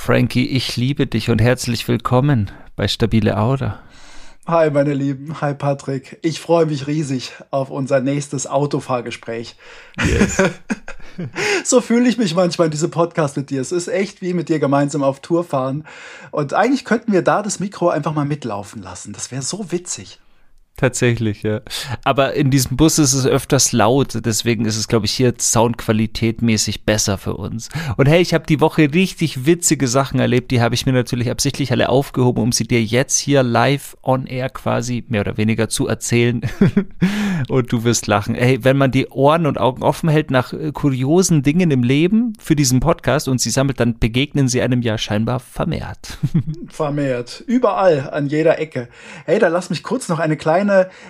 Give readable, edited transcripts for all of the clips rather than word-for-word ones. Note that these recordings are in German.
Frankie, ich liebe dich und herzlich willkommen bei Stabile Auder. Hi meine Lieben, hi Patrick. Ich freue mich riesig auf unser nächstes Autofahrgespräch. Yes. So fühle ich mich manchmal in diesem Podcast mit dir. Es ist echt wie mit dir gemeinsam auf Tour fahren. Und eigentlich könnten wir da das Mikro einfach mal mitlaufen lassen. Das wäre so witzig. Tatsächlich, ja. Aber in diesem Bus ist es öfters laut, deswegen ist es, glaube ich, hier soundqualitätmäßig besser für uns. Und hey, ich habe die Woche richtig witzige Sachen erlebt, die habe ich mir natürlich absichtlich alle aufgehoben, um sie dir jetzt hier live on air quasi mehr oder weniger zu erzählen. Und du wirst lachen. Hey, wenn man die Ohren und Augen offen hält nach kuriosen Dingen im Leben für diesen Podcast und sie sammelt, dann begegnen sie einem ja scheinbar vermehrt. Vermehrt. Überall, an jeder Ecke. Hey, da lass mich kurz noch eine kleine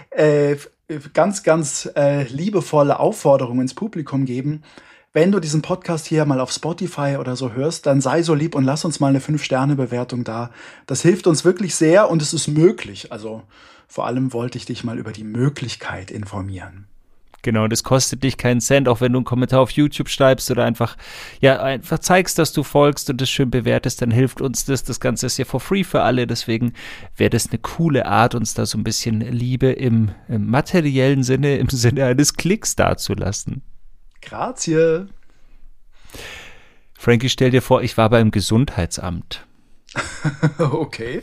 ganz liebevolle Aufforderung ins Publikum geben. Wenn du diesen Podcast hier mal auf Spotify oder so hörst, dann sei so lieb und lass uns mal eine 5-Sterne-Bewertung da. Das hilft uns wirklich sehr und es ist möglich. Also vor allem wollte ich dich mal über die Möglichkeit informieren. Genau, das kostet dich keinen Cent, auch wenn du einen Kommentar auf YouTube schreibst oder einfach zeigst, dass du folgst und das schön bewertest, dann hilft uns das. Das Ganze ist ja for free für alle, deswegen wäre das eine coole Art, uns da so ein bisschen Liebe im materiellen Sinne, im Sinne eines Klicks dazulassen. Grazie. Frankie, stell dir vor, ich war beim Gesundheitsamt. Okay.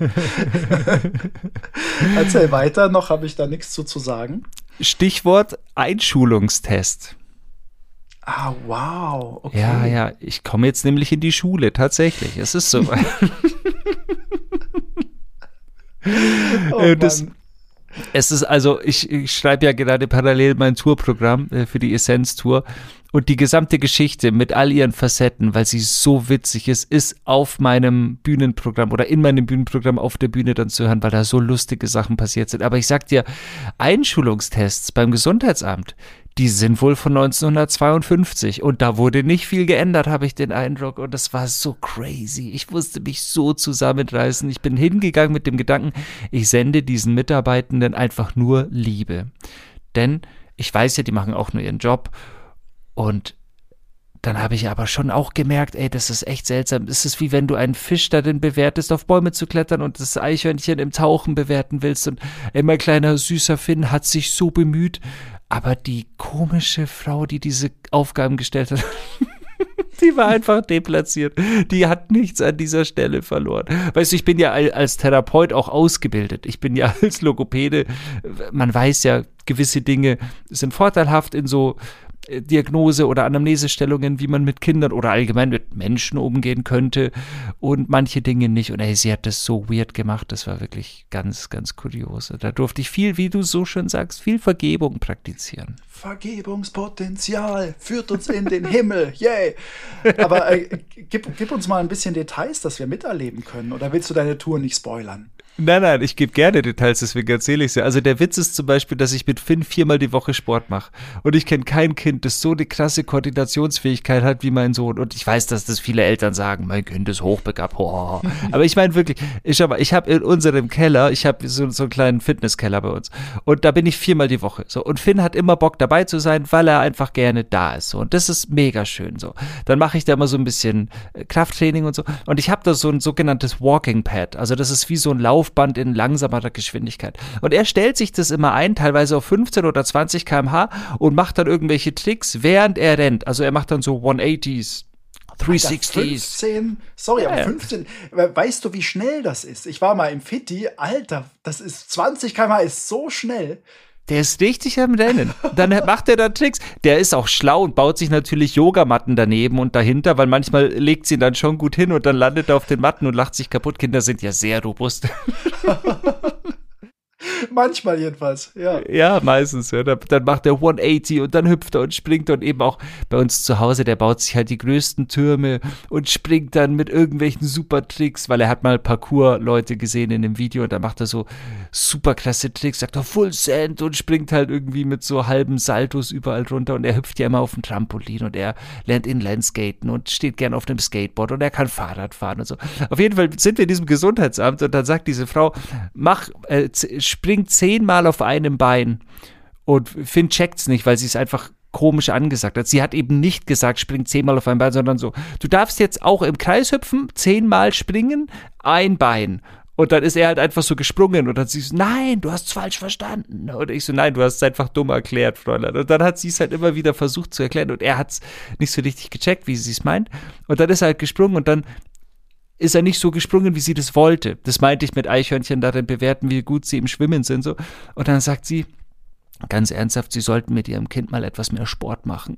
Erzähl weiter, noch habe ich da nichts zu sagen. Stichwort Einschulungstest. Ah, wow. Okay. Ja, ich komme jetzt nämlich in die Schule, tatsächlich. Es ist so. Es ist also, ich schreibe ja gerade parallel mein Tourprogramm für die Essenz-Tour und die gesamte Geschichte mit all ihren Facetten, weil sie so witzig ist auf meinem Bühnenprogramm oder in meinem Bühnenprogramm auf der Bühne dann zu hören, weil da so lustige Sachen passiert sind. Aber ich sag dir, Einschulungstests beim Gesundheitsamt, die sind wohl von 1952 und da wurde nicht viel geändert, habe ich den Eindruck. Und das war so crazy. Ich musste mich so zusammenreißen. Ich bin hingegangen mit dem Gedanken, ich sende diesen Mitarbeitenden einfach nur Liebe. Denn ich weiß ja, die machen auch nur ihren Job. Und dann habe ich aber schon auch gemerkt, ey, das ist echt seltsam. Es ist wie wenn du einen Fisch darin bewertest, auf Bäume zu klettern und das Eichhörnchen im Tauchen bewerten willst. Und ey, mein kleiner süßer Finn hat sich so bemüht. Aber die komische Frau, die diese Aufgaben gestellt hat, die war einfach deplatziert. Die hat nichts an dieser Stelle verloren. Weißt du, ich bin ja als Therapeut auch ausgebildet. Ich bin ja als Logopäde, man weiß ja, gewisse Dinge sind vorteilhaft in so Diagnose- oder Anamnesestellungen, wie man mit Kindern oder allgemein mit Menschen umgehen könnte und manche Dinge nicht. Und ey, sie hat das so weird gemacht, das war wirklich ganz, ganz kurios. Da durfte ich viel, wie du so schön sagst, viel Vergebung praktizieren. Vergebungspotenzial führt uns in den Himmel, yay! Aber gib uns mal ein bisschen Details, dass wir miterleben können. Oder willst du deine Tour nicht spoilern? Nein, ich gebe gerne Details, deswegen erzähle ich es ja. Also der Witz ist zum Beispiel, dass ich mit Finn 4-mal die Woche Sport mache. Und ich kenne kein Kind, das so eine krasse Koordinationsfähigkeit hat wie mein Sohn. Und ich weiß, dass das viele Eltern sagen, mein Kind ist hochbegabt. Oh. Aber ich meine wirklich, ich habe in unserem Keller, ich habe so einen kleinen Fitnesskeller bei uns. Und da bin ich 4-mal die Woche. So. Und Finn hat immer Bock dabei zu sein, weil er einfach gerne da ist. So. Und das ist mega schön. So. Dann mache ich da immer so ein bisschen Krafttraining und so. Und ich habe da so ein sogenanntes Walking Pad. Also das ist wie so ein Laufband in langsamerer Geschwindigkeit. Und er stellt sich das immer ein, teilweise auf 15 oder 20 km/h und macht dann irgendwelche Tricks, während er rennt. Also er macht dann so 180s, 360s. 15? Sorry, aber 15. Weißt du, wie schnell das ist? Ich war mal im Fitti. Alter, das ist 20 km/h ist so schnell. Der ist richtig am Rennen. Dann macht er da Tricks. Der ist auch schlau und baut sich natürlich Yogamatten daneben und dahinter, weil manchmal legt sie ihn dann schon gut hin und dann landet er auf den Matten und lacht sich kaputt. Kinder sind ja sehr robust. Manchmal jedenfalls, ja. Ja, meistens. Ja. Dann macht er 180 und dann hüpft er und springt und eben auch bei uns zu Hause, der baut sich halt die größten Türme und springt dann mit irgendwelchen super Tricks, weil er hat mal Parkour-Leute gesehen in dem Video und da macht er so super klasse Tricks, sagt er Full Send und springt halt irgendwie mit so halben Saltos überall runter und er hüpft ja immer auf dem Trampolin und er lernt Inlineskaten und steht gern auf einem Skateboard und er kann Fahrrad fahren und so. Auf jeden Fall sind wir in diesem Gesundheitsamt und dann sagt diese Frau, springt 10-mal auf einem Bein und Finn checkt's nicht, weil sie es einfach komisch angesagt hat. Sie hat eben nicht gesagt, spring 10-mal auf ein Bein, sondern so, du darfst jetzt auch im Kreis hüpfen, 10-mal springen, ein Bein. Und dann ist er halt einfach so gesprungen und dann sie so, nein, du hast es falsch verstanden. Und ich so, nein, du hast es einfach dumm erklärt, Fräulein. Und dann hat sie es halt immer wieder versucht zu erklären und er hat es nicht so richtig gecheckt, wie sie es meint. Und dann ist er halt gesprungen und dann ist er nicht so gesprungen, wie sie das wollte. Das meinte ich mit Eichhörnchen darin bewerten, wie gut sie im Schwimmen sind. So. Und dann sagt sie, ganz ernsthaft, sie sollten mit ihrem Kind mal etwas mehr Sport machen.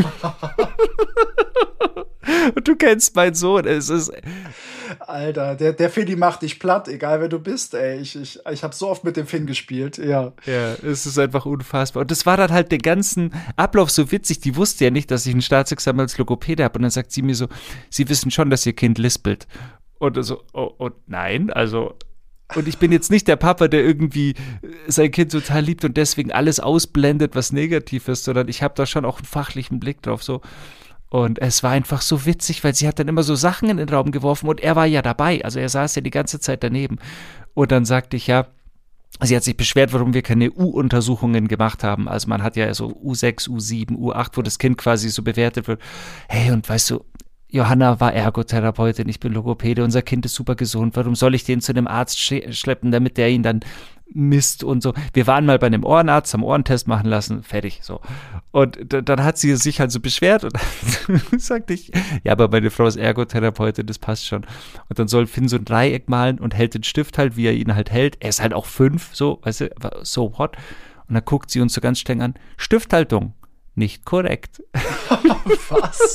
Und du kennst meinen Sohn, es ist... Alter, der Finny macht dich platt, egal wer du bist, ey. Ich habe so oft mit dem Finn gespielt, ja. Ja, es ist einfach unfassbar. Und das war dann halt den ganzen Ablauf so witzig. Die wusste ja nicht, dass ich ein Staatsexamen als Logopäde habe. Und dann sagt sie mir so, sie wissen schon, dass ihr Kind lispelt. Und so, oh nein, also... Und ich bin jetzt nicht der Papa, der irgendwie sein Kind total liebt und deswegen alles ausblendet, was negativ ist, sondern ich habe da schon auch einen fachlichen Blick drauf, so. Und es war einfach so witzig, weil sie hat dann immer so Sachen in den Raum geworfen und er war ja dabei. Also er saß ja die ganze Zeit daneben. Und dann sagte ich ja, sie hat sich beschwert, warum wir keine U-Untersuchungen gemacht haben. Also man hat ja so U6, U7, U8, wo das Kind quasi so bewertet wird. Hey, und weißt du, Johanna war Ergotherapeutin, ich bin Logopäde, unser Kind ist super gesund. Warum soll ich den zu einem Arzt schleppen, damit der ihn dann misst und so. Wir waren mal bei einem Ohrenarzt, haben Ohrentest machen lassen, fertig, so. Und dann hat sie sich halt so beschwert und dann sagte ich, ja, aber meine Frau ist Ergotherapeutin, das passt schon. Und dann soll Finn so ein Dreieck malen und hält den Stift halt, wie er ihn halt hält. Er ist halt auch 5, so, weißt du, so what? Und dann guckt sie uns so ganz streng an, Stifthaltung, nicht korrekt. Was?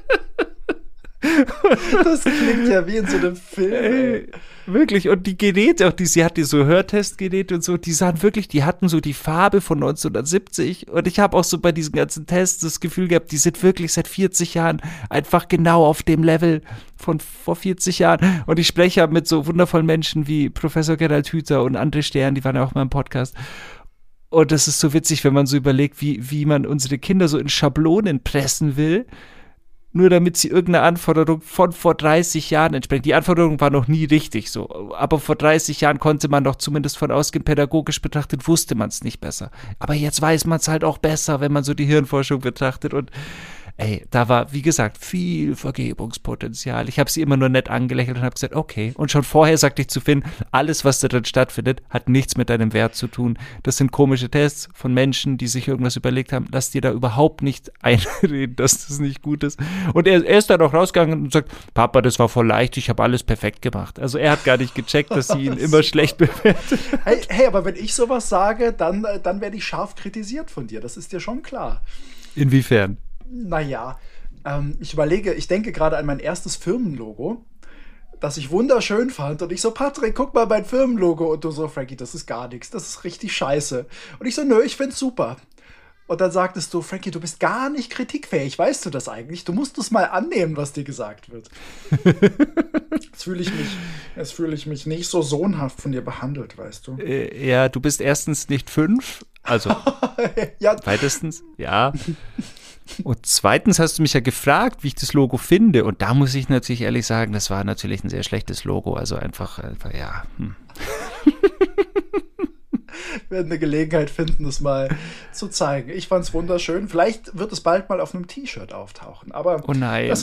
Das klingt ja wie in so einem Film. Ey. Wirklich, und die Geräte, auch sie hatte so Hörtestgeräte und so, die sahen wirklich, die hatten so die Farbe von 1970 und ich habe auch so bei diesen ganzen Tests das Gefühl gehabt, die sind wirklich seit 40 Jahren einfach genau auf dem Level von vor 40 Jahren und ich spreche mit so wundervollen Menschen wie Professor Gerald Hüther und André Stern, die waren ja auch mal im Podcast. Und das ist so witzig, wenn man so überlegt, wie man unsere Kinder so in Schablonen pressen will, nur damit sie irgendeiner Anforderung von vor 30 Jahren entsprechen. Die Anforderung war noch nie richtig so, aber vor 30 Jahren konnte man doch zumindest von ausgehen, pädagogisch betrachtet, wusste man es nicht besser. Aber jetzt weiß man es halt auch besser, wenn man so die Hirnforschung betrachtet und ey, da war, wie gesagt, viel Vergebungspotenzial. Ich habe sie immer nur nett angelächelt und habe gesagt, okay. Und schon vorher sagte ich zu Finn, alles, was da drin stattfindet, hat nichts mit deinem Wert zu tun. Das sind komische Tests von Menschen, die sich irgendwas überlegt haben. Lass dir da überhaupt nicht einreden, dass das nicht gut ist. Und er ist dann auch rausgegangen und sagt, Papa, das war voll leicht, ich habe alles perfekt gemacht. Also er hat gar nicht gecheckt, dass sie ihn immer schlecht bewertet. Hey, aber wenn ich sowas sage, dann werde ich scharf kritisiert von dir. Das ist dir schon klar. Inwiefern? Naja, ich denke gerade an mein erstes Firmenlogo, das ich wunderschön fand. Und ich so, Patrick, guck mal mein Firmenlogo. Und du so, Frankie, das ist gar nichts, das ist richtig scheiße. Und ich so, nö, ich find's super. Und dann sagtest du, Frankie, du bist gar nicht kritikfähig, weißt du das eigentlich? Du musst es mal annehmen, was dir gesagt wird. Jetzt fühle ich mich nicht so sohnhaft von dir behandelt, weißt du? Ja, du bist erstens nicht 5, also ja. weitestens, ja. Und zweitens hast du mich ja gefragt, wie ich das Logo finde. Und da muss ich natürlich ehrlich sagen, das war natürlich ein sehr schlechtes Logo. Also einfach ja. Wir werden eine Gelegenheit finden, das mal zu zeigen. Ich fand es wunderschön. Vielleicht wird es bald mal auf einem T-Shirt auftauchen. Aber oh nein.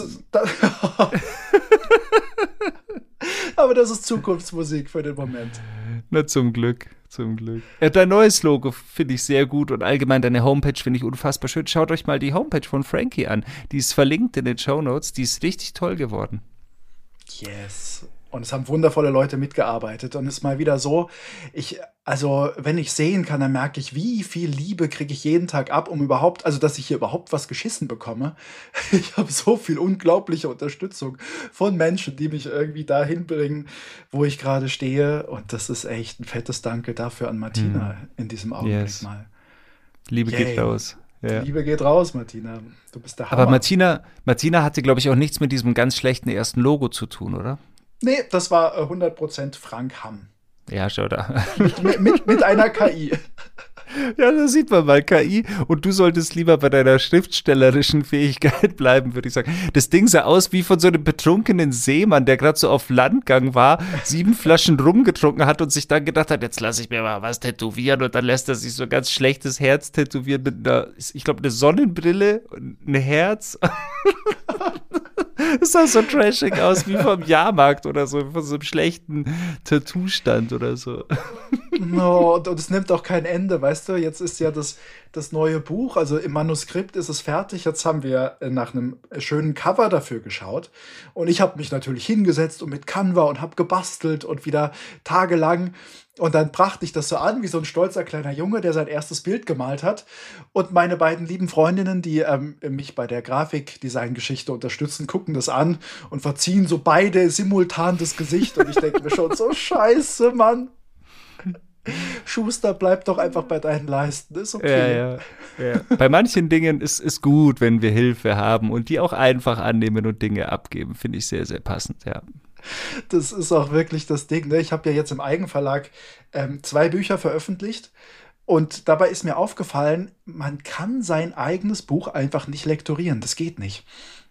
Aber das ist Zukunftsmusik für den Moment. Na, zum Glück. Zum Glück. Ja, dein neues Logo finde ich sehr gut und allgemein deine Homepage finde ich unfassbar schön. Schaut euch mal die Homepage von Frankie an. Die ist verlinkt in den Shownotes. Die ist richtig toll geworden. Yes. Und es haben wundervolle Leute mitgearbeitet. Und es ist mal wieder so, wenn ich sehen kann, dann merke ich, wie viel Liebe kriege ich jeden Tag ab, dass ich hier überhaupt was geschissen bekomme. Ich habe so viel unglaubliche Unterstützung von Menschen, die mich irgendwie dahin bringen, wo ich gerade stehe. Und das ist echt ein fettes Danke dafür an Martina in diesem Augenblick mal. Liebe geht raus. Ja. Liebe geht raus, Martina. Du bist der Hammer. Aber Martina hatte, glaube ich, auch nichts mit diesem ganz schlechten ersten Logo zu tun, oder? Nee, das war 100% Frank Hamm. Ja, schau da. Mit einer KI. Ja, da sieht man mal KI. Und du solltest lieber bei deiner schriftstellerischen Fähigkeit bleiben, würde ich sagen. Das Ding sah aus wie von so einem betrunkenen Seemann, der gerade so auf Landgang war, 7 Flaschen rumgetrunken hat und sich dann gedacht hat, jetzt lasse ich mir mal was tätowieren. Und dann lässt er sich so ein ganz schlechtes Herz tätowieren mit einer, ich glaube, eine Sonnenbrille und ein Herz. Das sah so trashig aus wie vom Jahrmarkt oder so, von so einem schlechten Tattoo-Stand oder so. No, und es nimmt auch kein Ende, weißt du? Jetzt ist ja das neue Buch, also im Manuskript ist es fertig. Jetzt haben wir nach einem schönen Cover dafür geschaut. Und ich habe mich natürlich hingesetzt und mit Canva und habe gebastelt und wieder tagelang. Und dann brachte ich das so an, wie so ein stolzer kleiner Junge, der sein erstes Bild gemalt hat. Und meine beiden lieben Freundinnen, die mich bei der Grafikdesign-Geschichte unterstützen, gucken das an und verziehen so beide simultan das Gesicht. Und ich denke mir schon so, scheiße, Mann. Schuster, bleib doch einfach bei deinen Leisten, ist okay. Ja. Bei manchen Dingen ist es gut, wenn wir Hilfe haben und die auch einfach annehmen und Dinge abgeben, finde ich sehr, sehr passend, ja. Das ist auch wirklich das Ding, ne? Ich habe ja jetzt im Eigenverlag 2 Bücher veröffentlicht und dabei ist mir aufgefallen, man kann sein eigenes Buch einfach nicht lektorieren, das geht nicht.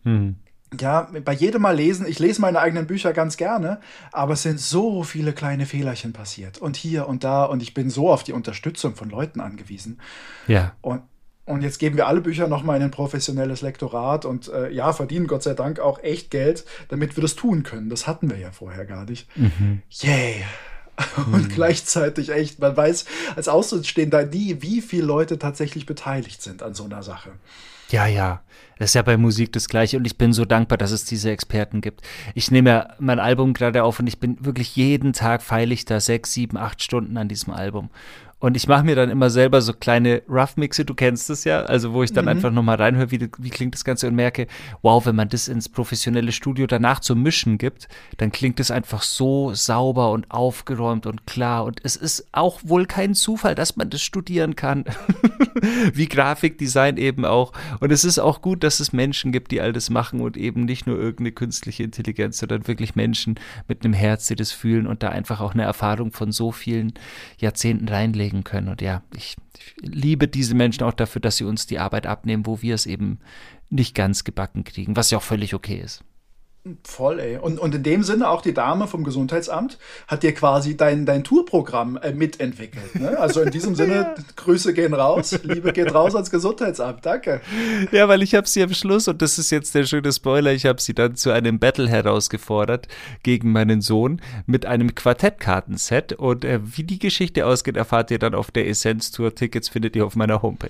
Ja, bei jedem Mal lesen, ich lese meine eigenen Bücher ganz gerne, aber es sind so viele kleine Fehlerchen passiert und hier und da und ich bin so auf die Unterstützung von Leuten angewiesen. Ja. Und jetzt geben wir alle Bücher nochmal in ein professionelles Lektorat und verdienen Gott sei Dank auch echt Geld, damit wir das tun können. Das hatten wir ja vorher gar nicht. Yay! Und gleichzeitig echt, man weiß als Außenstehender nie, wie viele Leute tatsächlich beteiligt sind an so einer Sache. Ja. Das ist ja bei Musik das Gleiche und ich bin so dankbar, dass es diese Experten gibt. Ich nehme ja mein Album gerade auf und ich bin wirklich jeden Tag feile ich da 6, 7, 8 Stunden an diesem Album. Und ich mache mir dann immer selber so kleine Rough-Mixe, du kennst das ja, also wo ich dann einfach nochmal reinhöre, wie klingt das Ganze und merke, wow, wenn man das ins professionelle Studio danach zum Mischen gibt, dann klingt es einfach so sauber und aufgeräumt und klar und es ist auch wohl kein Zufall, dass man das studieren kann, wie Grafikdesign eben auch und es ist auch gut, dass es Menschen gibt, die all das machen und eben nicht nur irgendeine künstliche Intelligenz, sondern wirklich Menschen mit einem Herz, die das fühlen und da einfach auch eine Erfahrung von so vielen Jahrzehnten reinlegen können. Und ja, ich liebe diese Menschen auch dafür, dass sie uns die Arbeit abnehmen, wo wir es eben nicht ganz gebacken kriegen, was ja auch völlig okay ist. Voll, ey. Und in dem Sinne auch die Dame vom Gesundheitsamt hat dir quasi dein Tourprogramm mitentwickelt. Ne? Also in diesem Sinne, Grüße gehen raus, Liebe geht raus ans Gesundheitsamt. Danke. Ja, weil ich habe sie am Schluss, und das ist jetzt der schöne Spoiler, ich habe sie dann zu einem Battle herausgefordert gegen meinen Sohn mit einem Quartettkartenset. Und wie die Geschichte ausgeht, erfahrt ihr dann auf der Essenz-Tour. Tickets findet ihr auf meiner Homepage.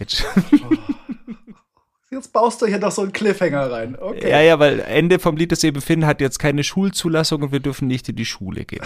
Jetzt baust du hier noch so einen Cliffhanger rein. Okay. Ja, weil Ende vom Lied ist eben, Finn hat jetzt keine Schulzulassung und wir dürfen nicht in die Schule gehen.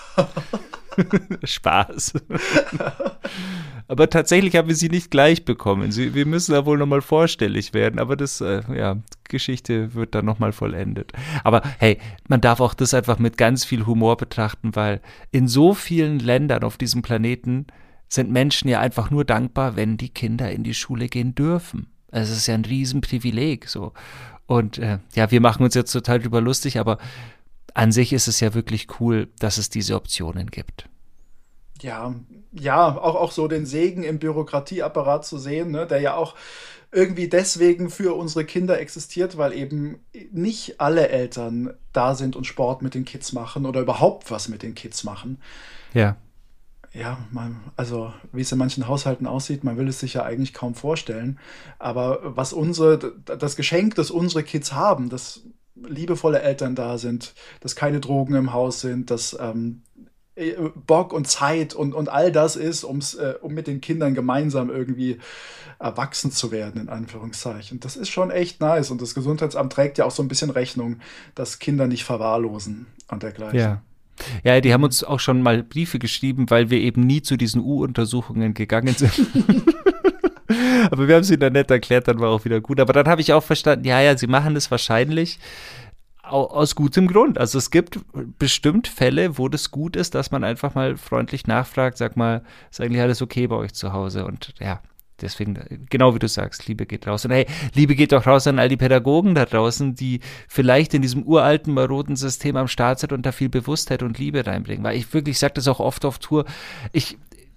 Spaß. Aber tatsächlich haben wir sie nicht gleich bekommen. Wir müssen da wohl nochmal vorstellig werden, aber das, Geschichte wird dann nochmal vollendet. Aber hey, man darf auch das einfach mit ganz viel Humor betrachten, weil in so vielen Ländern auf diesem Planeten sind Menschen ja einfach nur dankbar, wenn die Kinder in die Schule gehen dürfen. Es ist ja ein Riesenprivileg, so. Und wir machen uns jetzt total drüber lustig, aber an sich ist es ja wirklich cool, dass es diese Optionen gibt. Ja, auch so den Segen im Bürokratieapparat zu sehen, ne, der ja auch irgendwie deswegen für unsere Kinder existiert, weil eben nicht alle Eltern da sind und Sport mit den Kids machen oder überhaupt was mit den Kids machen. Ja. Ja, also wie es in manchen Haushalten aussieht, man will es sich ja eigentlich kaum vorstellen. Aber was das Geschenk, das unsere Kids haben, dass liebevolle Eltern da sind, dass keine Drogen im Haus sind, dass Bock und Zeit und all das ist, um mit den Kindern gemeinsam irgendwie erwachsen zu werden, in Anführungszeichen. Das ist schon echt nice. Und das Gesundheitsamt trägt ja auch so ein bisschen Rechnung, dass Kinder nicht verwahrlosen und dergleichen. Ja. Ja, die haben uns auch schon mal Briefe geschrieben, weil wir eben nie zu diesen U-Untersuchungen gegangen sind. Aber wir haben es ihnen dann nett erklärt, dann war auch wieder gut. Aber dann habe ich auch verstanden, ja, sie machen das wahrscheinlich aus gutem Grund. Also es gibt bestimmt Fälle, wo das gut ist, dass man einfach mal freundlich nachfragt, sag mal, ist eigentlich alles okay bei euch zu Hause? Und ja, deswegen, genau wie du sagst, Liebe geht raus. Und hey, Liebe geht auch raus an all die Pädagogen da draußen, die vielleicht in diesem uralten, maroden System am Start sind und da viel Bewusstheit und Liebe reinbringen. Weil ich wirklich sage das auch oft auf Tour, ich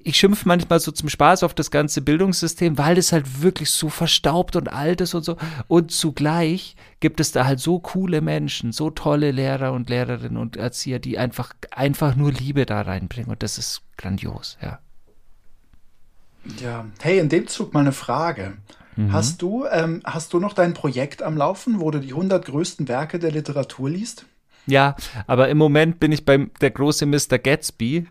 ich schimpfe manchmal so zum Spaß auf das ganze Bildungssystem, weil das halt wirklich so verstaubt und alt ist und so. Und zugleich gibt es da halt so coole Menschen, so tolle Lehrer und Lehrerinnen und Erzieher, die einfach nur Liebe da reinbringen. Und das ist grandios, ja. Ja, hey, in dem Zug mal eine Frage. Mhm. Hast du noch dein Projekt am Laufen, wo du die 100 größten Werke der Literatur liest? Ja, aber im Moment bin ich beim der große Mr. Gatsby.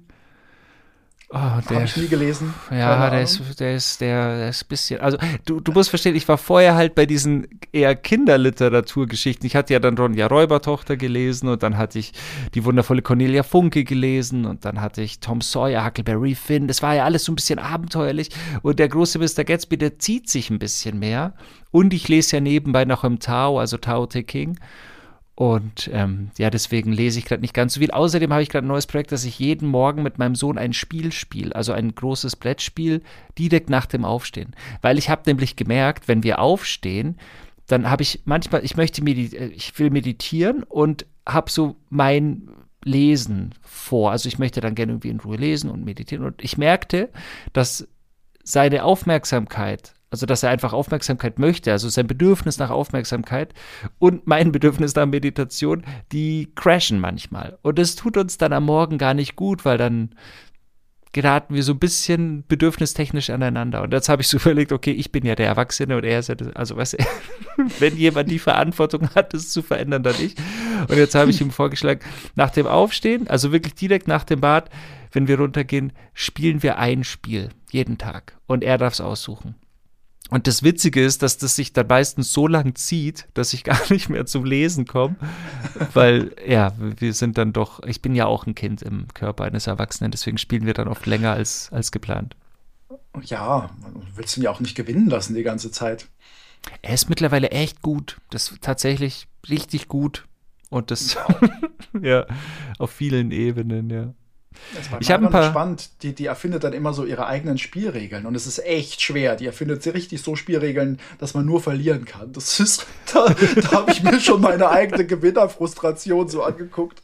Oh, Habe ich nie gelesen, keine ja, Ahnung. der ist ein bisschen, also du musst verstehen, ich war vorher halt bei diesen eher Kinderliteraturgeschichten. Ich hatte ja dann Ronja Räubertochter gelesen und dann hatte ich die wundervolle Cornelia Funke gelesen und dann hatte ich Tom Sawyer, Huckleberry Finn. Das war ja alles so ein bisschen abenteuerlich und der große Mr. Gatsby, der zieht sich ein bisschen mehr. Und ich lese ja nebenbei noch im Tao, also Tao Te King. Und ja, deswegen lese ich gerade nicht ganz so viel. Außerdem habe ich gerade ein neues Projekt, dass ich jeden Morgen mit meinem Sohn ein Spiel spiele, also ein großes Brettspiel, direkt nach dem Aufstehen. Weil ich habe nämlich gemerkt, wenn wir aufstehen, dann habe ich manchmal, ich will meditieren und habe so mein Lesen vor. Also ich möchte dann gerne irgendwie in Ruhe lesen und meditieren. Und ich merkte, dass seine Aufmerksamkeit, also dass er einfach Aufmerksamkeit möchte, also sein Bedürfnis nach Aufmerksamkeit und mein Bedürfnis nach Meditation, die crashen manchmal. Und das tut uns dann am Morgen gar nicht gut, weil dann geraten wir so ein bisschen bedürfnistechnisch aneinander. Und jetzt habe ich so überlegt, okay, ich bin ja der Erwachsene und er ist ja, also weißt du, wenn jemand die Verantwortung hat, das zu verändern, dann ich. Und jetzt habe ich ihm vorgeschlagen, nach dem Aufstehen, also wirklich direkt nach dem Bad, wenn wir runtergehen, spielen wir ein Spiel, jeden Tag. Und er darf es aussuchen. Und das Witzige ist, dass das sich dann meistens so lang zieht, dass ich gar nicht mehr zum Lesen komme, weil, ja, wir sind dann doch, ich bin ja auch ein Kind im Körper eines Erwachsenen, deswegen spielen wir dann oft länger als geplant. Ja, willst du ihn ja auch nicht gewinnen lassen die ganze Zeit. Er ist mittlerweile echt gut, das ist tatsächlich richtig gut und das, Wow. ja, auf vielen Ebenen, ja. Das war Ich habe ein Mara paar, spannend. Die erfindet dann immer so ihre eigenen Spielregeln. Und es ist echt schwer. Die erfindet sie richtig so Spielregeln, dass man nur verlieren kann. Da habe ich mir schon meine eigene Gewinnerfrustration so angeguckt.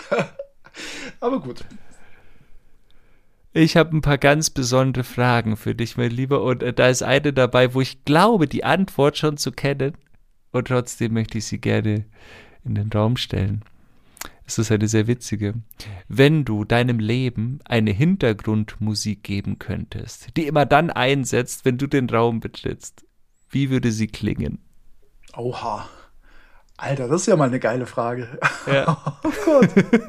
Aber gut. Ich habe ein paar ganz besondere Fragen für dich, mein Lieber. Und da ist eine dabei, wo ich glaube, die Antwort schon zu kennen. Und trotzdem möchte ich sie gerne in den Raum stellen. Es ist eine sehr witzige. Wenn du deinem Leben eine Hintergrundmusik geben könntest, die immer dann einsetzt, wenn du den Raum betrittst, wie würde sie klingen? Oha. Alter, das ist ja mal eine geile Frage. Ja. Oh Gott.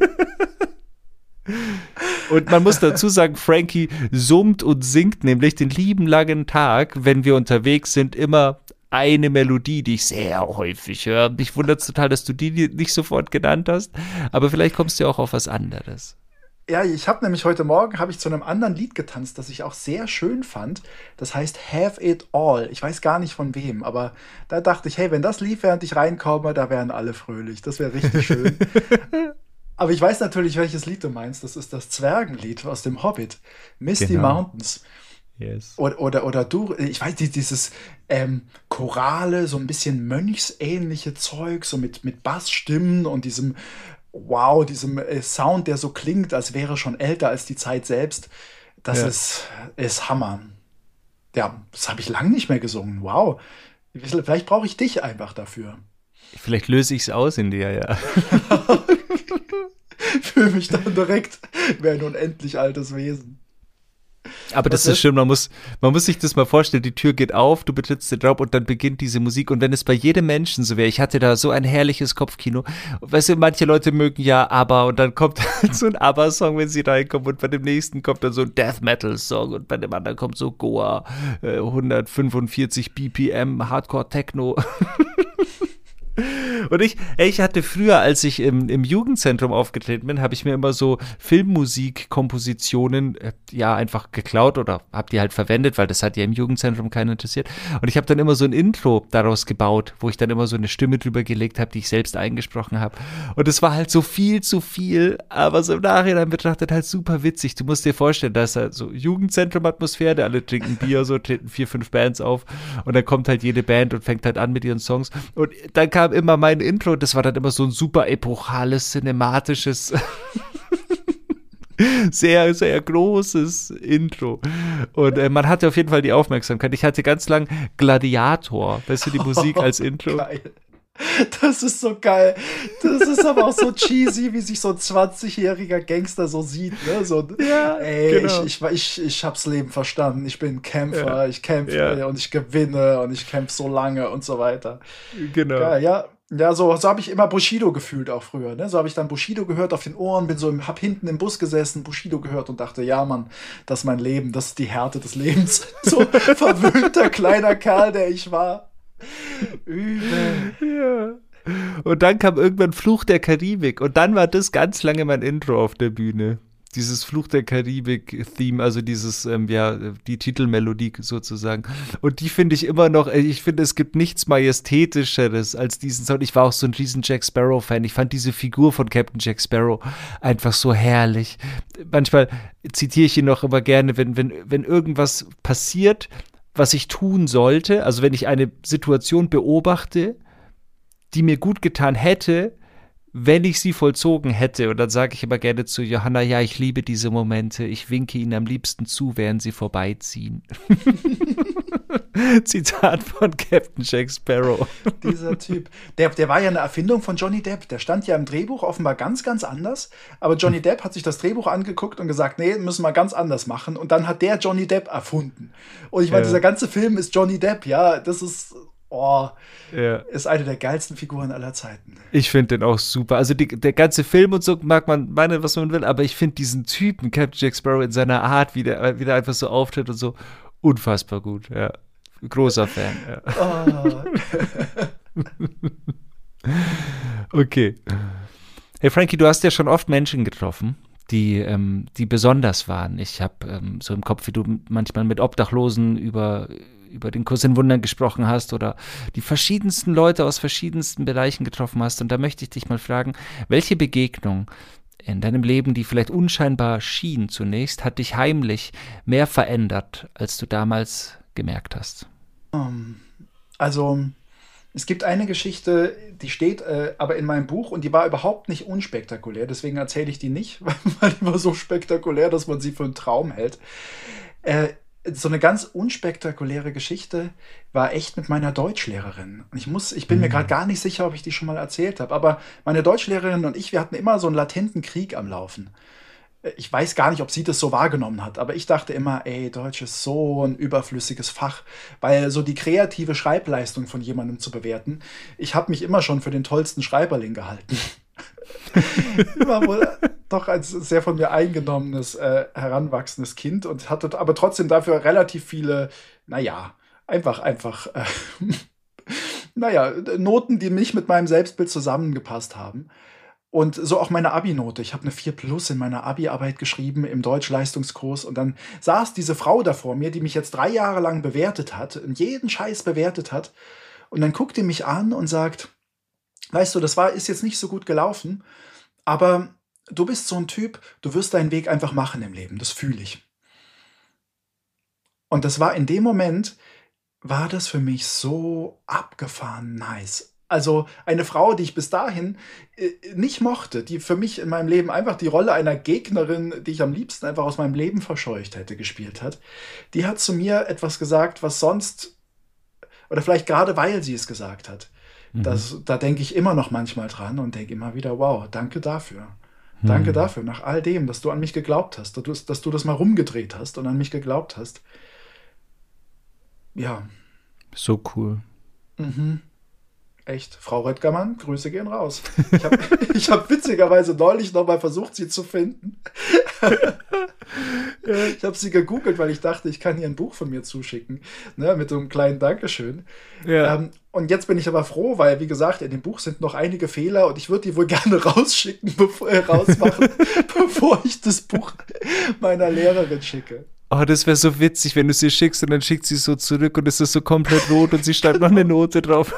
Und man muss dazu sagen, Frankie summt und singt nämlich den lieben langen Tag, wenn wir unterwegs sind, immer eine Melodie, die ich sehr häufig höre. Mich wundert es total, dass du die nicht sofort genannt hast, aber vielleicht kommst du ja auch auf was anderes. Ja, ich habe nämlich heute Morgen habe ich zu einem anderen Lied getanzt, das ich auch sehr schön fand. Das heißt Have It All. Ich weiß gar nicht von wem, aber da dachte ich, hey, wenn das lief, während ich reinkomme, da wären alle fröhlich. Das wäre richtig schön. Aber ich weiß natürlich, welches Lied du meinst. Das ist das Zwergenlied aus dem Hobbit. Misty Genau. Mountains. Yes. Oder du, ich weiß, dieses Chorale, so ein bisschen mönchsähnliche Zeug, so mit Bassstimmen und diesem Sound, der so klingt, als wäre schon älter als die Zeit selbst. Das Ja. ist Hammer. Ja, das habe ich lang nicht mehr gesungen. Wow. Vielleicht brauche ich dich einfach dafür. Vielleicht löse ich es aus in dir, ja. Fühle mich dann direkt wie ein unendlich altes Wesen. Aber Was das ist ist? schön, man muss sich das mal vorstellen, die Tür geht auf, du betrittst den Raum und dann beginnt diese Musik. Und wenn es bei jedem Menschen so wäre, ich hatte da so ein herrliches Kopfkino. Weißt du, manche Leute mögen ja ABBA und dann kommt halt so ein ABBA-Song, wenn sie reinkommen und bei dem nächsten kommt dann so ein Death-Metal-Song und bei dem anderen kommt so Goa, 145 BPM, Hardcore-Techno. Und ich hatte früher, als ich im Jugendzentrum aufgetreten bin, habe ich mir immer so Filmmusikkompositionen ja einfach geklaut oder habe die halt verwendet, weil das hat ja im Jugendzentrum keinen interessiert. Und ich habe dann immer so ein Intro daraus gebaut, wo ich dann immer so eine Stimme drüber gelegt habe, die ich selbst eingesprochen habe. Und es war halt so viel zu viel, aber so im Nachhinein betrachtet halt super witzig. Du musst dir vorstellen, da ist halt so Jugendzentrum-Atmosphäre, alle trinken Bier, so treten 4, 5 Bands auf und dann kommt halt jede Band und fängt halt an mit ihren Songs. Und dann kam immer mein Intro, das war dann immer so ein super epochales, cinematisches Sehr, sehr großes Intro. Und man hatte auf jeden Fall die Aufmerksamkeit. Ich hatte ganz lang Gladiator, weißt du, die Musik als Intro. Geil. Das ist so geil. Das ist aber auch so cheesy, wie sich so ein 20-jähriger Gangster so sieht. Ne? So, Ja, ey, genau. ich hab's Leben verstanden. Ich bin ein Kämpfer, Ja, ich kämpfe ja, und ich gewinne und ich kämpfe so lange und so weiter. genau. Geil, ja. Ja, so habe ich immer Bushido gefühlt auch früher. Ne? So habe ich dann Bushido gehört auf den Ohren, hab hinten im Bus gesessen, Bushido gehört und dachte, ja, Mann, das ist mein Leben, das ist die Härte des Lebens. So verwöhnter kleiner Kerl, der ich war. Übel. Ja. Und dann kam irgendwann Fluch der Karibik und dann war das ganz lange mein Intro auf der Bühne. Dieses Fluch der Karibik-Theme, also dieses, die Titelmelodie sozusagen. Und die finde ich immer noch, ich finde, es gibt nichts Majestätischeres als diesen Sound. Ich war auch so ein riesen Jack Sparrow-Fan. Ich fand diese Figur von Captain Jack Sparrow einfach so herrlich. Manchmal zitiere ich ihn noch immer gerne, wenn irgendwas passiert, was ich tun sollte, also wenn ich eine Situation beobachte, die mir gut getan hätte, wenn ich sie vollzogen hätte. Und dann sage ich immer gerne zu Johanna, ja, ich liebe diese Momente, ich winke ihnen am liebsten zu, während sie vorbeiziehen. Zitat von Captain Jack Sparrow. Dieser Typ. Der war ja eine Erfindung von Johnny Depp. Der stand ja im Drehbuch offenbar ganz, ganz anders. Aber Johnny Depp hat sich das Drehbuch angeguckt und gesagt, nee, müssen wir ganz anders machen. Und dann hat der Johnny Depp erfunden. Und ich meine, dieser ganze Film ist Johnny Depp, ja, das ist, ist eine der geilsten Figuren aller Zeiten. Ich finde den auch super. Also der ganze Film und so mag man meinen, was man will, aber ich finde diesen Typen, Captain Jack Sparrow, in seiner Art, wie der einfach so auftritt und so, unfassbar gut, ja. Großer Fan, ja. Okay. Hey Frankie, du hast ja schon oft Menschen getroffen, die besonders waren. Ich habe so im Kopf, wie du manchmal mit Obdachlosen über den Kurs in Wundern gesprochen hast oder die verschiedensten Leute aus verschiedensten Bereichen getroffen hast. Und da möchte ich dich mal fragen, welche Begegnung in deinem Leben, die vielleicht unscheinbar schien zunächst, hat dich heimlich mehr verändert, als du damals gemerkt hast? Also, es gibt eine Geschichte, die steht aber in meinem Buch und die war überhaupt nicht unspektakulär. Deswegen erzähle ich die nicht, weil die war so spektakulär, dass man sie für einen Traum hält. Äh, so eine ganz unspektakuläre Geschichte war echt mit meiner Deutschlehrerin. Und ich bin mir gerade gar nicht sicher, ob ich die schon mal erzählt habe, aber meine Deutschlehrerin und ich, wir hatten immer so einen latenten Krieg am Laufen. Ich weiß gar nicht, ob sie das so wahrgenommen hat, aber ich dachte immer, ey, Deutsch ist so ein überflüssiges Fach, weil so die kreative Schreibleistung von jemandem zu bewerten, ich habe mich immer schon für den tollsten Schreiberling gehalten. War wohl doch ein sehr von mir eingenommenes, heranwachsendes Kind und hatte aber trotzdem dafür relativ viele, naja, naja, Noten, die nicht mit meinem Selbstbild zusammengepasst haben. Und so auch meine Abi-Note. Ich habe eine 4+ in meiner Abi-Arbeit geschrieben im Deutschleistungskurs und dann saß diese Frau da vor mir, die mich jetzt 3 Jahre lang bewertet hat und jeden Scheiß bewertet hat. Und dann guckt die mich an und sagt, weißt du, ist jetzt nicht so gut gelaufen, aber du bist so ein Typ, du wirst deinen Weg einfach machen im Leben, das fühle ich. Und das war in dem Moment, war das für mich so abgefahren nice. Also eine Frau, die ich bis dahin nicht mochte, die für mich in meinem Leben einfach die Rolle einer Gegnerin, die ich am liebsten einfach aus meinem Leben verscheucht hätte, gespielt hat, die hat zu mir etwas gesagt, was sonst, oder vielleicht gerade weil sie es gesagt hat, da denke ich immer noch manchmal dran und denke immer wieder, wow, danke dafür. Danke dafür, nach all dem, dass du an mich geglaubt hast, dass du das mal rumgedreht hast und an mich geglaubt hast. Ja. So cool. Echt, Frau Röttgermann, Grüße gehen raus. Ich hab witzigerweise neulich noch mal versucht, sie zu finden. Ich habe sie gegoogelt, weil ich dachte, ich kann ihr ein Buch von mir zuschicken, ne, mit so einem kleinen Dankeschön. Ja. Und jetzt bin ich aber froh, weil, wie gesagt, in dem Buch sind noch einige Fehler und ich würde die wohl gerne rausmachen, bevor ich das Buch meiner Lehrerin schicke. Oh, das wäre so witzig, wenn du sie schickst und dann schickt sie so zurück und es ist so komplett rot und sie schreibt noch eine Note drauf.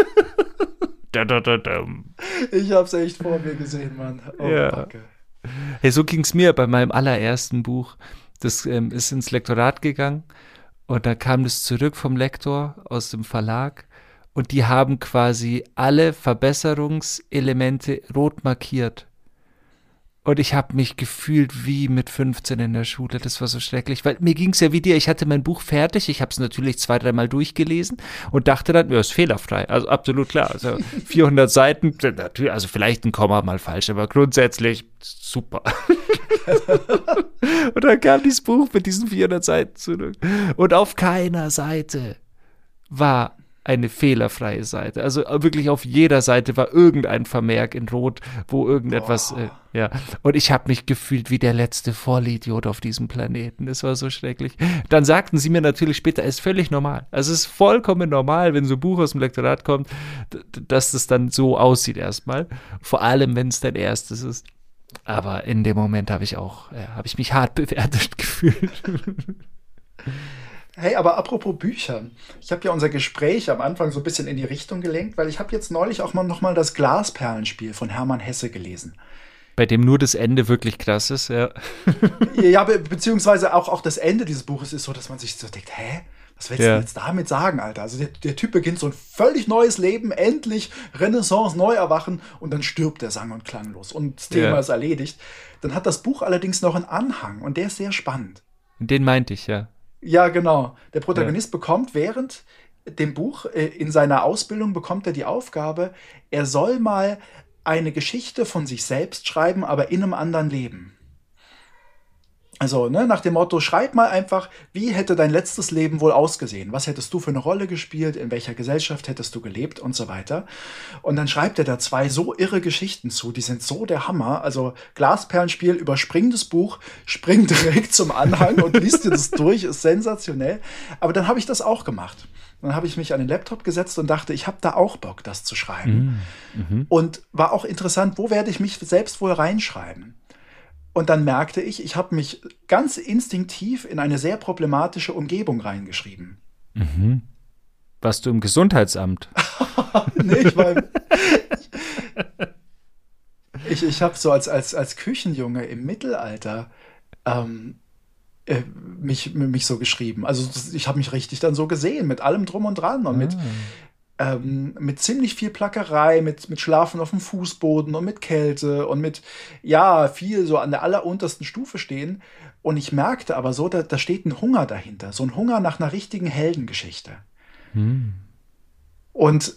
Ich hab's echt vor mir gesehen, Mann. Oh, Ja. Backe. Hey, so ging es mir bei meinem allerersten Buch. Das ist ins Lektorat gegangen und da kam das zurück vom Lektor aus dem Verlag und die haben quasi alle Verbesserungselemente rot markiert. Und ich habe mich gefühlt wie mit 15 in der Schule. Das war so schrecklich, weil mir ging es ja wie dir. Ich hatte mein Buch fertig. Ich habe es natürlich 2-3 Mal durchgelesen und dachte dann, ja, ist fehlerfrei. Also absolut klar. Also 400 Seiten, natürlich, also vielleicht ein Komma mal falsch, aber grundsätzlich super. Und dann kam dieses Buch mit diesen 400 Seiten zurück. Und auf keiner Seite war eine fehlerfreie Seite. Also wirklich auf jeder Seite war irgendein Vermerk in Rot, wo irgendetwas, ja. Und ich habe mich gefühlt wie der letzte Vollidiot auf diesem Planeten. Das war so schrecklich. Dann sagten sie mir natürlich später, es ist völlig normal. Also es ist vollkommen normal, wenn so ein Buch aus dem Lektorat kommt, dass das dann so aussieht erstmal. Vor allem, wenn es dein erstes ist. Aber in dem Moment habe ich mich hart bewertet gefühlt. Hey, aber apropos Bücher. Ich habe ja unser Gespräch am Anfang so ein bisschen in die Richtung gelenkt, weil ich habe jetzt neulich auch mal nochmal das Glasperlenspiel von Hermann Hesse gelesen. Bei dem nur das Ende wirklich krass ist, ja. Ja, beziehungsweise auch das Ende dieses Buches ist so, dass man sich so denkt, hä? Was willst du denn jetzt damit sagen, Alter? Also der Typ beginnt so ein völlig neues Leben, endlich Renaissance, Neuerwachen und dann stirbt er sang- und klanglos und das Thema ist erledigt. Dann hat das Buch allerdings noch einen Anhang und der ist sehr spannend. Den meinte ich, ja. Ja, genau. Der Protagonist bekommt während dem Buch, in seiner Ausbildung bekommt er die Aufgabe, er soll mal eine Geschichte von sich selbst schreiben, aber in einem anderen Leben. Also, ne, nach dem Motto, schreib mal einfach, wie hätte dein letztes Leben wohl ausgesehen? Was hättest du für eine Rolle gespielt? In welcher Gesellschaft hättest du gelebt? Und so weiter. Und dann schreibt er da 2 so irre Geschichten zu, die sind so der Hammer. Also, Glasperlenspiel, überspringt das Buch, springt direkt zum Anhang und liest dir das durch, ist sensationell. Aber dann habe ich das auch gemacht. Dann habe ich mich an den Laptop gesetzt und dachte, ich habe da auch Bock, das zu schreiben. Und war auch interessant, wo werde ich mich selbst wohl reinschreiben? Und dann merkte ich habe mich ganz instinktiv in eine sehr problematische Umgebung reingeschrieben. Warst du im Gesundheitsamt? Nee, ich habe so als Küchenjunge im Mittelalter mich so geschrieben. Also ich habe mich richtig dann so gesehen, mit allem drum und dran und mit ziemlich viel Plackerei, mit Schlafen auf dem Fußboden und mit Kälte und mit, ja, viel so an der alleruntersten Stufe stehen. Und ich merkte aber so, da steht ein Hunger dahinter. So ein Hunger nach einer richtigen Heldengeschichte. Und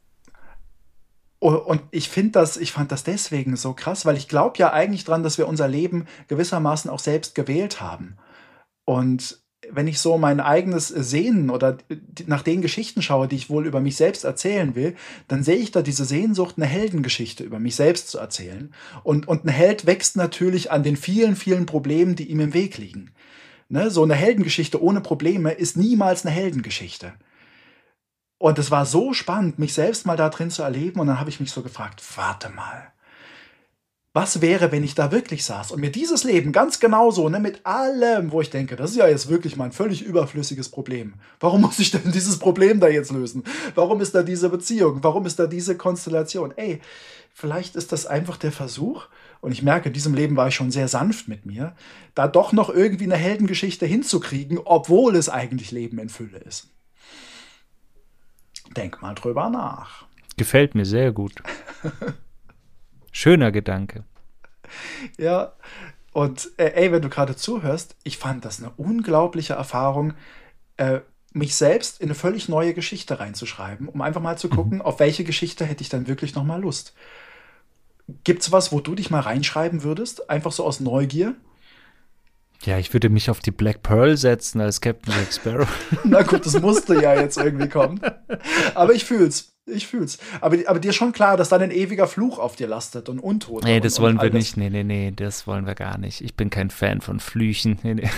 ich fand das deswegen so krass, weil ich glaube ja eigentlich dran, dass wir unser Leben gewissermaßen auch selbst gewählt haben. Und wenn ich so mein eigenes Sehnen oder nach den Geschichten schaue, die ich wohl über mich selbst erzählen will, dann sehe ich da diese Sehnsucht, eine Heldengeschichte über mich selbst zu erzählen. Und ein Held wächst natürlich an den vielen, vielen Problemen, die ihm im Weg liegen. Ne? So eine Heldengeschichte ohne Probleme ist niemals eine Heldengeschichte. Und es war so spannend, mich selbst mal da drin zu erleben. Und dann habe ich mich so gefragt, warte mal. Was wäre, wenn ich da wirklich saß und mir dieses Leben ganz genauso, ne, mit allem, wo ich denke, das ist ja jetzt wirklich mal ein völlig überflüssiges Problem. Warum muss ich denn dieses Problem da jetzt lösen? Warum ist da diese Beziehung? Warum ist da diese Konstellation? Ey, vielleicht ist das einfach der Versuch, und ich merke, in diesem Leben war ich schon sehr sanft mit mir, da doch noch irgendwie eine Heldengeschichte hinzukriegen, obwohl es eigentlich Leben in Fülle ist. Denk mal drüber nach. Gefällt mir sehr gut. Schöner Gedanke. Ja, und wenn du gerade zuhörst, ich fand das eine unglaubliche Erfahrung, mich selbst in eine völlig neue Geschichte reinzuschreiben, um einfach mal zu gucken, auf welche Geschichte hätte ich dann wirklich noch mal Lust. Gibt's was, wo du dich mal reinschreiben würdest? Einfach so aus Neugier? Ja, ich würde mich auf die Black Pearl setzen als Captain Jack Sparrow. Na gut, das musste ja jetzt irgendwie kommen. Aber ich fühl's. Aber dir ist schon klar, dass dann ein ewiger Fluch auf dir lastet und Untote. Nee, das wollen wir nicht. Das. Nee, das wollen wir gar nicht. Ich bin kein Fan von Flüchen. Nee.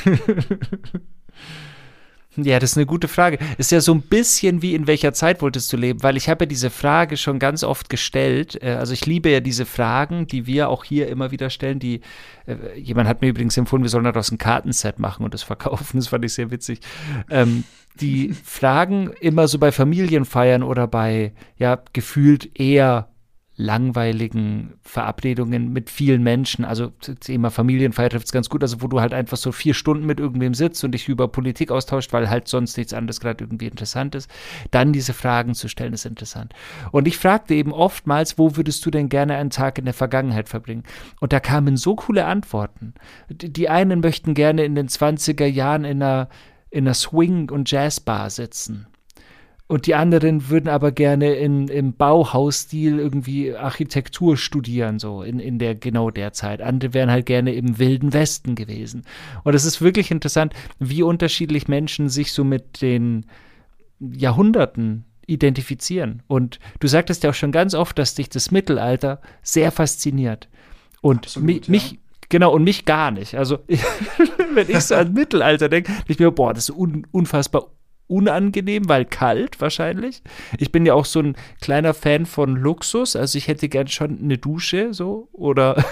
Ja, das ist eine gute Frage. Ist ja so ein bisschen wie, in welcher Zeit wolltest du leben? Weil ich habe ja diese Frage schon ganz oft gestellt. Also ich liebe ja diese Fragen, die wir auch hier immer wieder stellen. Jemand hat mir übrigens empfohlen, wir sollen daraus ein Kartenset machen und das verkaufen. Das fand ich sehr witzig. Die Fragen immer so bei Familienfeiern oder bei, ja, gefühlt eher langweiligen Verabredungen mit vielen Menschen, also Thema Familienfeier trifft es ganz gut, also wo du halt einfach so 4 Stunden mit irgendwem sitzt und dich über Politik austauscht, weil halt sonst nichts anderes gerade irgendwie interessant ist, dann diese Fragen zu stellen, ist interessant. Und ich fragte eben oftmals, wo würdest du denn gerne einen Tag in der Vergangenheit verbringen? Und da kamen so coole Antworten. Die einen möchten gerne in den 20er Jahren in einer Swing- und Jazzbar sitzen. Und die anderen würden aber gerne im Bauhausstil irgendwie Architektur studieren, so in der Zeit. Andere wären halt gerne im Wilden Westen gewesen. Und es ist wirklich interessant, wie unterschiedlich Menschen sich so mit den Jahrhunderten identifizieren. Und du sagtest ja auch schon ganz oft, dass dich das Mittelalter sehr fasziniert. Und Absolut, mich genau, und mich gar nicht. Also, wenn ich so an Mittelalter denke, ich mir, boah, das ist unfassbar unangenehm, weil kalt wahrscheinlich. Ich bin ja auch so ein kleiner Fan von Luxus, also ich hätte gern schon eine Dusche so oder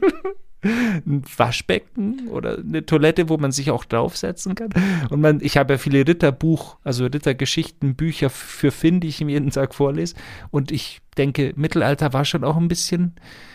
ein Waschbecken oder eine Toilette, wo man sich auch draufsetzen kann. Und ich habe ja viele Rittergeschichtenbücher für Finn, die ich ihm jeden Tag vorlese. Und ich denke, Mittelalter war schon auch ein bisschen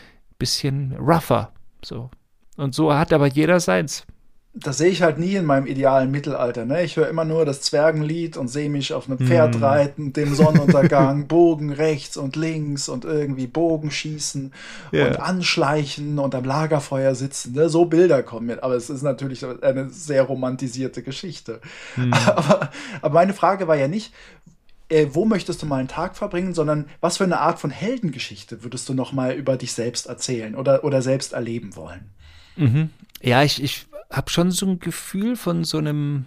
rougher. So. Und so hat aber jeder seins. Das sehe ich halt nie in meinem idealen Mittelalter. Ne? Ich höre immer nur das Zwergenlied und sehe mich auf einem Pferd reiten, dem Sonnenuntergang, Bogen rechts und links und irgendwie Bogen schießen und anschleichen und am Lagerfeuer sitzen. Ne? So Bilder kommen mit. Aber es ist natürlich eine sehr romantisierte Geschichte. Aber meine Frage war ja nicht, wo möchtest du mal einen Tag verbringen, sondern was für eine Art von Heldengeschichte würdest du noch mal über dich selbst erzählen oder selbst erleben wollen? Mhm. Ja, ich habe schon so ein Gefühl von so einem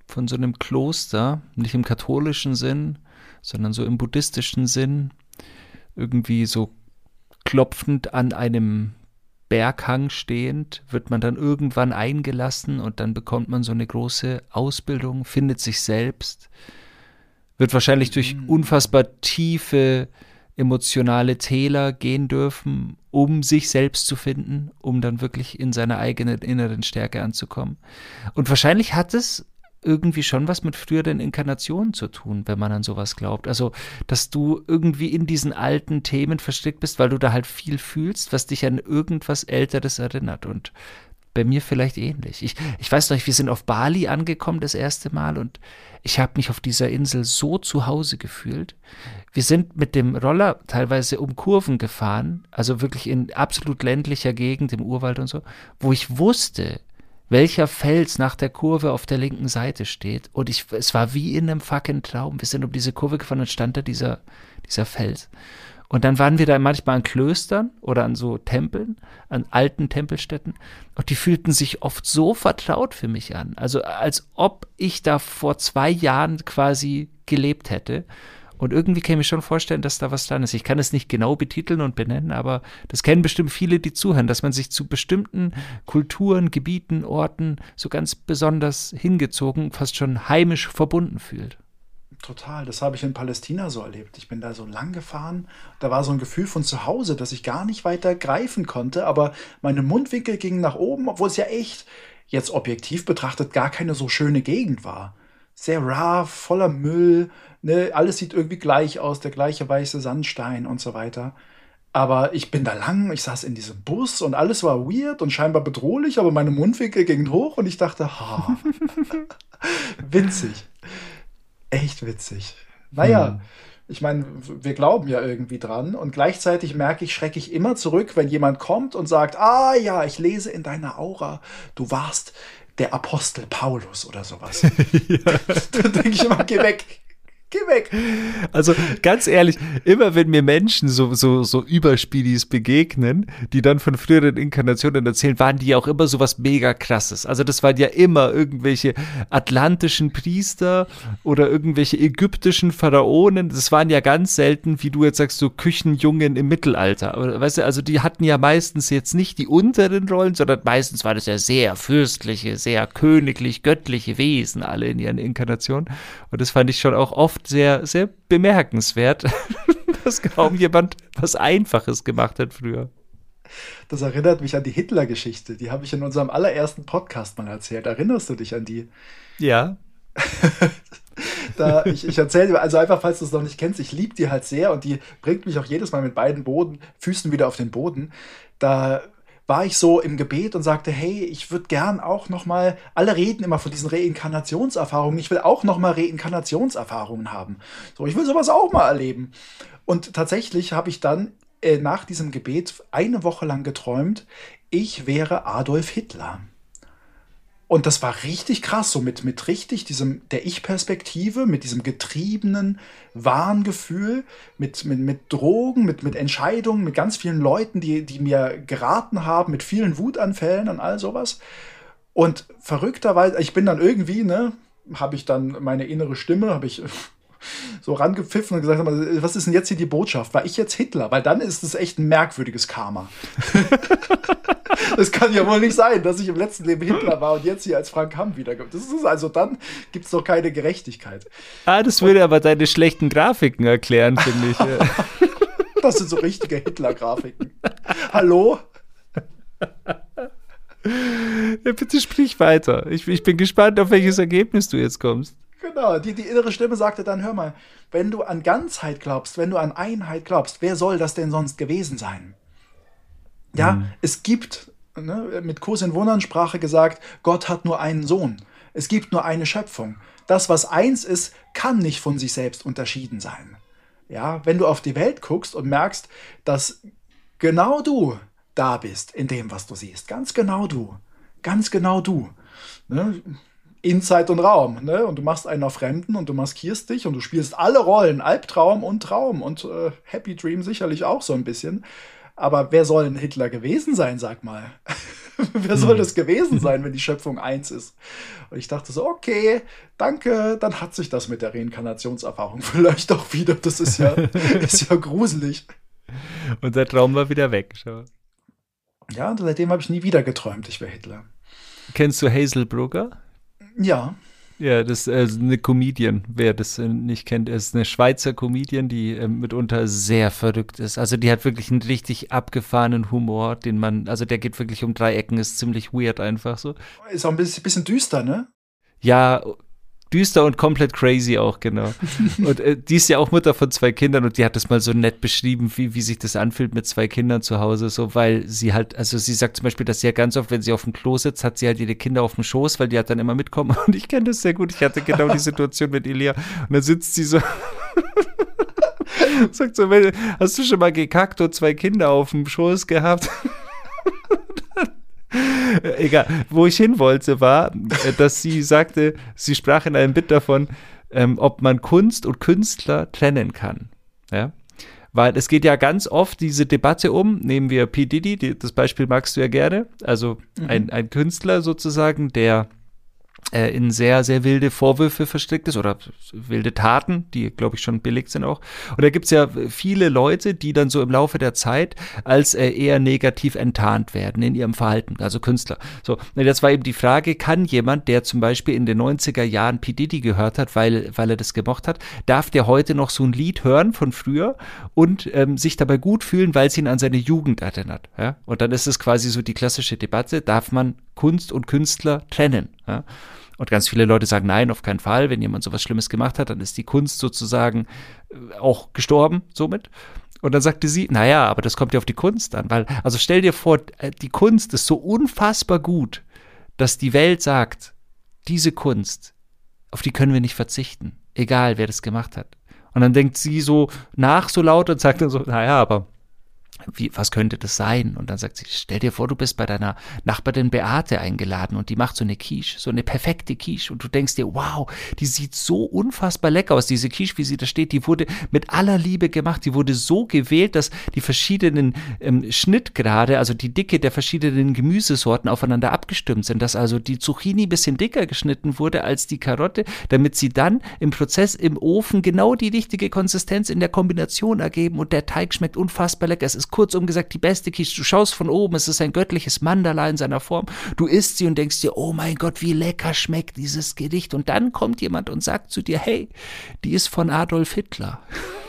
Kloster, nicht im katholischen Sinn, sondern so im buddhistischen Sinn, irgendwie so klopfend an einem Berghang stehend, wird man dann irgendwann eingelassen und dann bekommt man so eine große Ausbildung, findet sich selbst, wird wahrscheinlich durch unfassbar tiefe emotionale Täler gehen dürfen, um sich selbst zu finden, um dann wirklich in seiner eigenen inneren Stärke anzukommen. Und wahrscheinlich hat es irgendwie schon was mit früheren Inkarnationen zu tun, wenn man an sowas glaubt. Also, dass du irgendwie in diesen alten Themen verstrickt bist, weil du da halt viel fühlst, was dich an irgendwas Älteres erinnert. Und bei mir vielleicht ähnlich. Ich weiß noch, wir sind auf Bali angekommen das erste Mal und ich habe mich auf dieser Insel so zu Hause gefühlt. Wir sind mit dem Roller teilweise um Kurven gefahren, also wirklich in absolut ländlicher Gegend, im Urwald und so, wo ich wusste, welcher Fels nach der Kurve auf der linken Seite steht. Und es war wie in einem fucking Traum. Wir sind um diese Kurve gefahren und stand da dieser Fels. Und dann waren wir da manchmal an Klöstern oder an so Tempeln, an alten Tempelstätten. Und die fühlten sich oft so vertraut für mich an. Also als ob ich da vor 2 Jahren quasi gelebt hätte. Und irgendwie kann ich mir schon vorstellen, dass da was dran ist. Ich kann es nicht genau betiteln und benennen, aber das kennen bestimmt viele, die zuhören, dass man sich zu bestimmten Kulturen, Gebieten, Orten so ganz besonders hingezogen, fast schon heimisch verbunden fühlt. Total, das habe ich in Palästina so erlebt. Ich bin da so lang gefahren, da war so ein Gefühl von zu Hause, dass ich gar nicht weiter greifen konnte, aber meine Mundwinkel gingen nach oben, obwohl es ja echt, jetzt objektiv betrachtet, gar keine so schöne Gegend war. Sehr rough, voller Müll, ne? Alles sieht irgendwie gleich aus, der gleiche weiße Sandstein und so weiter. Aber ich bin da lang, ich saß in diesem Bus und alles war weird und scheinbar bedrohlich, aber meine Mundwinkel gingen hoch und ich dachte, ha, winzig. Echt witzig. Naja, ich meine, wir glauben ja irgendwie dran und gleichzeitig schrecke ich immer zurück, wenn jemand kommt und sagt, ah ja, ich lese in deiner Aura, du warst der Apostel Paulus oder sowas. Dann denke ich immer, geh weg. Geh weg. Also ganz ehrlich, immer wenn mir Menschen so Überspielis begegnen, die dann von früheren Inkarnationen erzählen, waren die ja auch immer sowas mega krasses. Also das waren ja immer irgendwelche atlantischen Priester oder irgendwelche ägyptischen Pharaonen. Das waren ja ganz selten, wie du jetzt sagst, so Küchenjungen im Mittelalter. Aber, weißt du, also die hatten ja meistens jetzt nicht die unteren Rollen, sondern meistens waren das ja sehr fürstliche, sehr königlich, göttliche Wesen alle in ihren Inkarnationen. Und das fand ich schon auch oft sehr, sehr bemerkenswert, dass kaum jemand was Einfaches gemacht hat früher. Das erinnert mich an die Hitler-Geschichte. Die habe ich in unserem allerersten Podcast mal erzählt. Erinnerst du dich an die? Ja. Ich erzähle dir, also einfach, falls du es noch nicht kennst, ich liebe die halt sehr und die bringt mich auch jedes Mal mit beiden Füßen wieder auf den Boden. Da war ich so im Gebet und sagte, hey, ich würde gern auch noch mal, alle reden immer von diesen Reinkarnationserfahrungen, ich will auch noch mal Reinkarnationserfahrungen haben. So, ich will sowas auch mal erleben. Und tatsächlich habe ich dann nach diesem Gebet eine Woche lang geträumt, ich wäre Adolf Hitler. Und das war richtig krass, so mit richtig der Ich-Perspektive, mit diesem getriebenen Wahngefühl, mit Drogen, mit Entscheidungen, mit ganz vielen Leuten, die mir geraten haben, mit vielen Wutanfällen und all sowas. Und verrückterweise, ich bin dann irgendwie, ne, habe ich dann meine innere Stimme, habe ich so rangepfiffen und gesagt, was ist denn jetzt hier die Botschaft? War ich jetzt Hitler? Weil dann ist es echt ein merkwürdiges Karma. Das kann ja wohl nicht sein, dass ich im letzten Leben Hitler war und jetzt hier als Frank Hamm wiederkommt. Das ist also, dann gibt es doch keine Gerechtigkeit. Das würde aber deine schlechten Grafiken erklären, finde ich. Das sind so richtige Hitler-Grafiken. Hallo? Ja, bitte sprich weiter. Ich bin gespannt, auf welches Ergebnis du jetzt kommst. Genau, die innere Stimme sagte dann, hör mal, wenn du an Ganzheit glaubst, wenn du an Einheit glaubst, wer soll das denn sonst gewesen sein? Ja, es gibt, ne, mit Kurs in Wundernsprache gesagt, Gott hat nur einen Sohn. Es gibt nur eine Schöpfung. Das, was eins ist, kann nicht von sich selbst unterschieden sein. Ja, wenn du auf die Welt guckst und merkst, dass genau du da bist in dem, was du siehst. Ganz genau du. Ganz genau du. Ne? In Zeit und Raum. Ne? Und du machst einen auf Fremden und du maskierst dich und du spielst alle Rollen, Albtraum und Traum und Happy Dream sicherlich auch so ein bisschen. Aber wer soll ein Hitler gewesen sein, sag mal? Wer soll das gewesen sein, wenn die Schöpfung eins ist? Und ich dachte so, okay, danke, dann hat sich das mit der Reinkarnationserfahrung vielleicht auch wieder. Das ist ja gruselig. Und der Traum war wieder weg. Schau. Ja, und seitdem habe ich nie wieder geträumt, ich wäre Hitler. Kennst du Hazel Brugger? Ja. Ja, das ist eine Comedian, wer das nicht kennt, ist eine Schweizer Comedian, die mitunter sehr verrückt ist. Also die hat wirklich einen richtig abgefahrenen Humor, der geht wirklich um 3 Ecken, ist ziemlich weird einfach so. Ist auch ein bisschen düster, ne? Ja, düster und komplett crazy auch, genau. Und die ist ja auch Mutter von 2 Kindern und die hat das mal so nett beschrieben, wie sich das anfühlt mit 2 Kindern zu Hause, so, weil sie halt, also sie sagt zum Beispiel, dass sie ja ganz oft, wenn sie auf dem Klo sitzt, hat sie halt ihre Kinder auf dem Schoß, weil die halt dann immer mitkommen und ich kenne das sehr gut, ich hatte genau die Situation mit Elia und dann sitzt sie so sagt so, hast du schon mal gekackt und 2 Kinder auf dem Schoß gehabt? Egal, wo ich hin wollte, war, dass sie sagte, sie sprach in einem Bit davon, ob man Kunst und Künstler trennen kann. Ja? Weil es geht ja ganz oft diese Debatte nehmen wir P. Diddy, das Beispiel magst du ja gerne, also ein Künstler sozusagen, der in sehr, sehr wilde Vorwürfe verstrickt ist oder wilde Taten, die, glaube ich, schon belegt sind auch. Und da gibt es ja viele Leute, die dann so im Laufe der Zeit als eher negativ enttarnt werden in ihrem Verhalten, also Künstler. So, das war eben die Frage, kann jemand, der zum Beispiel in den 90er Jahren P. Diddy gehört hat, weil er das gemocht hat, darf der heute noch so ein Lied hören von früher und sich dabei gut fühlen, weil es ihn an seine Jugend erinnert. Ja? Und dann ist es quasi so die klassische Debatte, darf man Kunst und Künstler trennen? Ja? Und ganz viele Leute sagen, nein, auf keinen Fall. Wenn jemand sowas Schlimmes gemacht hat, dann ist die Kunst sozusagen auch gestorben somit. Und dann sagte sie, naja, aber das kommt ja auf die Kunst an. Weil, also stell dir vor, die Kunst ist so unfassbar gut, dass die Welt sagt, diese Kunst, auf die können wir nicht verzichten. Egal, wer das gemacht hat. Und dann denkt sie so so laut und sagt dann so, naja, aber was könnte das sein? Und dann sagt sie, stell dir vor, du bist bei deiner Nachbarin Beate eingeladen und die macht so eine Quiche, so eine perfekte Quiche und du denkst dir, wow, die sieht so unfassbar lecker aus, diese Quiche, wie sie da steht, die wurde mit aller Liebe gemacht, die wurde so gewählt, dass die verschiedenen Schnittgrade, also die Dicke der verschiedenen Gemüsesorten aufeinander abgestimmt sind, dass also die Zucchini ein bisschen dicker geschnitten wurde als die Karotte, damit sie dann im Prozess im Ofen genau die richtige Konsistenz in der Kombination ergeben und der Teig schmeckt unfassbar lecker. Es ist kurzum gesagt die beste Quiche. Du schaust von oben, es ist ein göttliches Mandala in seiner Form. Du isst sie und denkst dir, oh mein Gott, wie lecker schmeckt dieses Gericht. Und dann kommt jemand und sagt zu dir, hey, die ist von Adolf Hitler.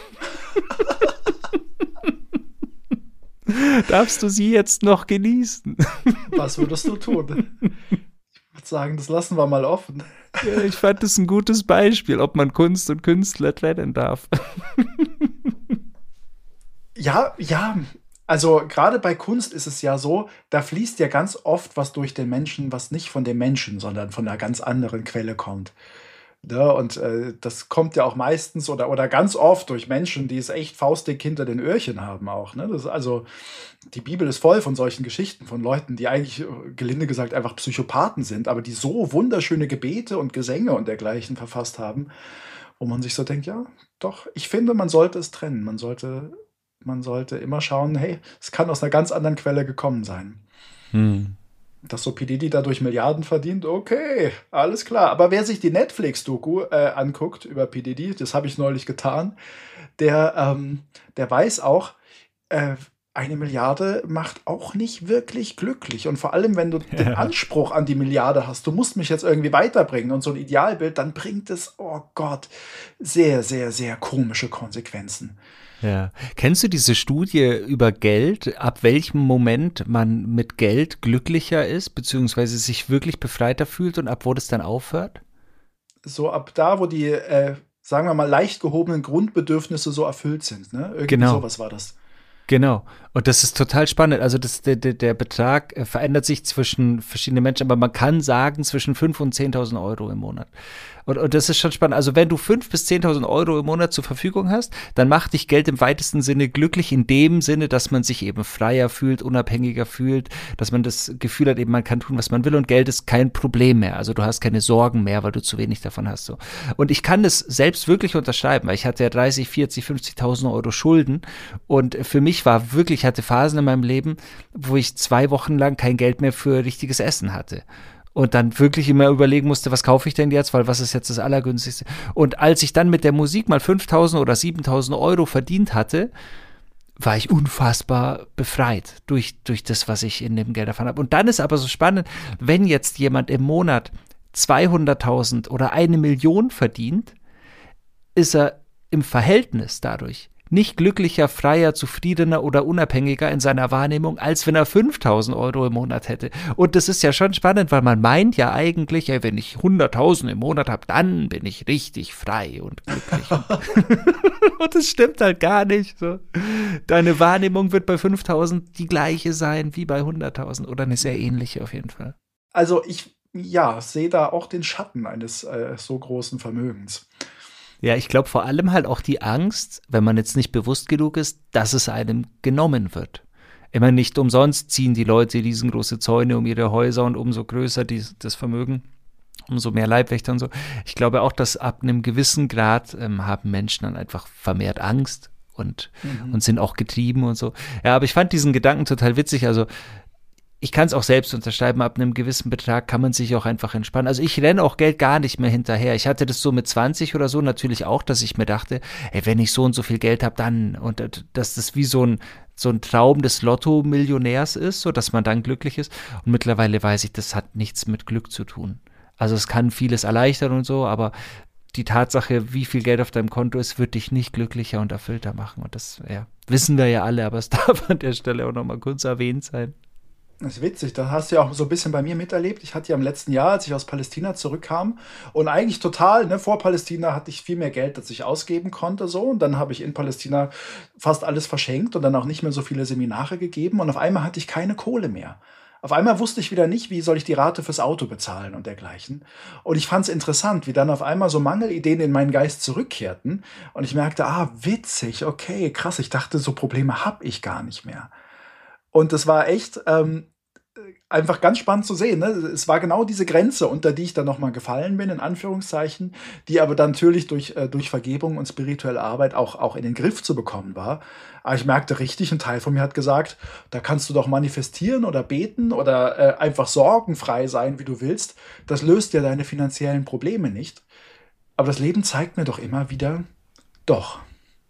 Darfst du sie jetzt noch genießen? Was würdest du tun? Ich würde sagen, das lassen wir mal offen. Ja, ich fand das ein gutes Beispiel, ob man Kunst und Künstler trennen darf. Ja, ja. Also gerade bei Kunst ist es ja so, da fließt ja ganz oft was durch den Menschen, was nicht von dem Menschen, sondern von einer ganz anderen Quelle kommt. Ne? Und das kommt ja auch meistens oder ganz oft durch Menschen, die es echt faustdick hinter den Öhrchen haben auch. Ne? Das ist also, die Bibel ist voll von solchen Geschichten, von Leuten, die eigentlich, gelinde gesagt, einfach Psychopathen sind, aber die so wunderschöne Gebete und Gesänge und dergleichen verfasst haben, wo man sich so denkt, ja, doch, ich finde, man sollte es trennen. Man sollte immer schauen, hey, es kann aus einer ganz anderen Quelle gekommen sein. Hm. Dass so P. Diddy dadurch Milliarden verdient, okay, alles klar. Aber wer sich die Netflix-Doku anguckt über P. Diddy, das habe ich neulich getan, der weiß auch, äh, 1 Milliarde macht auch nicht wirklich glücklich. Und vor allem, wenn du den Ja. Anspruch an die Milliarde hast, du musst mich jetzt irgendwie weiterbringen und so ein Idealbild, dann bringt es, oh Gott, sehr, sehr, sehr komische Konsequenzen. Ja. Kennst du diese Studie über Geld, ab welchem Moment man mit Geld glücklicher ist, beziehungsweise sich wirklich befreiter fühlt und ab wo das dann aufhört? So ab da, wo die, sagen wir mal, leicht gehobenen Grundbedürfnisse so erfüllt sind. Ne? Irgendwie Genau. sowas war das. Genau. Und das ist total spannend. Also der Betrag verändert sich zwischen verschiedenen Menschen, aber man kann sagen zwischen 5.000 und 10.000 Euro im Monat. Und das ist schon spannend. Also wenn du 5.000 bis 10.000 Euro im Monat zur Verfügung hast, dann macht dich Geld im weitesten Sinne glücklich, in dem Sinne, dass man sich eben freier fühlt, unabhängiger fühlt, dass man das Gefühl hat, eben man kann tun, was man will und Geld ist kein Problem mehr. Also du hast keine Sorgen mehr, weil du zu wenig davon hast. So. Und ich kann das selbst wirklich unterschreiben, weil ich hatte ja 30, 40, 50.000 Euro Schulden und für mich war wirklich, ich hatte Phasen in meinem Leben, wo ich 2 Wochen lang kein Geld mehr für richtiges Essen hatte. Und dann wirklich immer überlegen musste, was kaufe ich denn jetzt, weil was ist jetzt das Allergünstigste? Und als ich dann mit der Musik mal 5.000 oder 7.000 Euro verdient hatte, war ich unfassbar befreit durch das, was ich in dem Geld erfahren habe. Und dann ist aber so spannend, wenn jetzt jemand im Monat 200.000 oder 1 Million verdient, ist er im Verhältnis dadurch nicht glücklicher, freier, zufriedener oder unabhängiger in seiner Wahrnehmung, als wenn er 5.000 Euro im Monat hätte. Und das ist ja schon spannend, weil man meint ja eigentlich, ey, wenn ich 100.000 im Monat habe, dann bin ich richtig frei und glücklich. Und das stimmt halt gar nicht. So. Deine Wahrnehmung wird bei 5.000 die gleiche sein wie bei 100.000 oder eine sehr ähnliche auf jeden Fall. Also ich, ja, sehe da auch den Schatten eines so großen Vermögens. Ja, ich glaube vor allem halt auch die Angst, wenn man jetzt nicht bewusst genug ist, dass es einem genommen wird. Immer nicht umsonst ziehen die Leute riesengroße Zäune um ihre Häuser und umso größer das Vermögen, umso mehr Leibwächter und so. Ich glaube auch, dass ab einem gewissen Grad haben Menschen dann einfach vermehrt Angst und sind auch getrieben und so. Ja, aber ich fand diesen Gedanken total witzig. Also ich kann es auch selbst unterschreiben, ab einem gewissen Betrag kann man sich auch einfach entspannen. Also ich renne auch Geld gar nicht mehr hinterher. Ich hatte das so mit 20 oder so natürlich auch, dass ich mir dachte, ey, wenn ich so und so viel Geld habe, dann, und dass das wie so ein Traum des Lotto-Millionärs ist, so dass man dann glücklich ist. Und mittlerweile weiß ich, das hat nichts mit Glück zu tun. Also es kann vieles erleichtern und so, aber die Tatsache, wie viel Geld auf deinem Konto ist, wird dich nicht glücklicher und erfüllter machen. Und das, ja, wissen wir ja alle, aber es darf an der Stelle auch nochmal kurz erwähnt sein. Das ist witzig, da hast du ja auch so ein bisschen bei mir miterlebt. Ich hatte ja im letzten Jahr, als ich aus Palästina zurückkam und eigentlich total, ne, vor Palästina hatte ich viel mehr Geld, als ich ausgeben konnte, so. Und dann habe ich in Palästina fast alles verschenkt und dann auch nicht mehr so viele Seminare gegeben. Und auf einmal hatte ich keine Kohle mehr. Auf einmal wusste ich wieder nicht, wie soll ich die Rate fürs Auto bezahlen und dergleichen. Und ich fand es interessant, wie dann auf einmal so Mangelideen in meinen Geist zurückkehrten. Und ich merkte, witzig, okay, krass, ich dachte, so Probleme habe ich gar nicht mehr. Und das war echt einfach ganz spannend zu sehen. Ne? Es war genau diese Grenze, unter die ich dann nochmal gefallen bin, in Anführungszeichen, die aber dann natürlich durch Vergebung und spirituelle Arbeit auch in den Griff zu bekommen war. Aber ich merkte richtig, ein Teil von mir hat gesagt, da kannst du doch manifestieren oder beten oder einfach sorgenfrei sein, wie du willst. Das löst ja deine finanziellen Probleme nicht. Aber das Leben zeigt mir doch immer wieder, doch.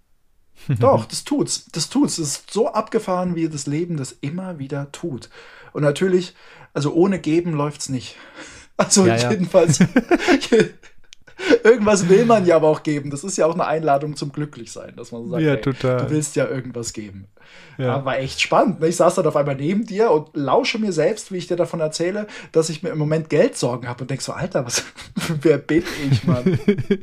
Doch, das tut's. Das tut's. Es ist so abgefahren, wie das Leben das immer wieder tut. Und natürlich, also ohne Geben läuft's nicht. Also Ja, ja. jedenfalls, Irgendwas will man ja aber auch geben. Das ist ja auch eine Einladung zum Glücklichsein, dass man so sagt, Ja, hey, total. du willst ja irgendwas geben. Ja. Aber echt spannend. Ne? Ich saß dann auf einmal neben dir und lausche mir selbst, wie ich dir davon erzähle, dass ich mir im Moment Geldsorgen habe und denk so, Alter, wer bin ich, Mann?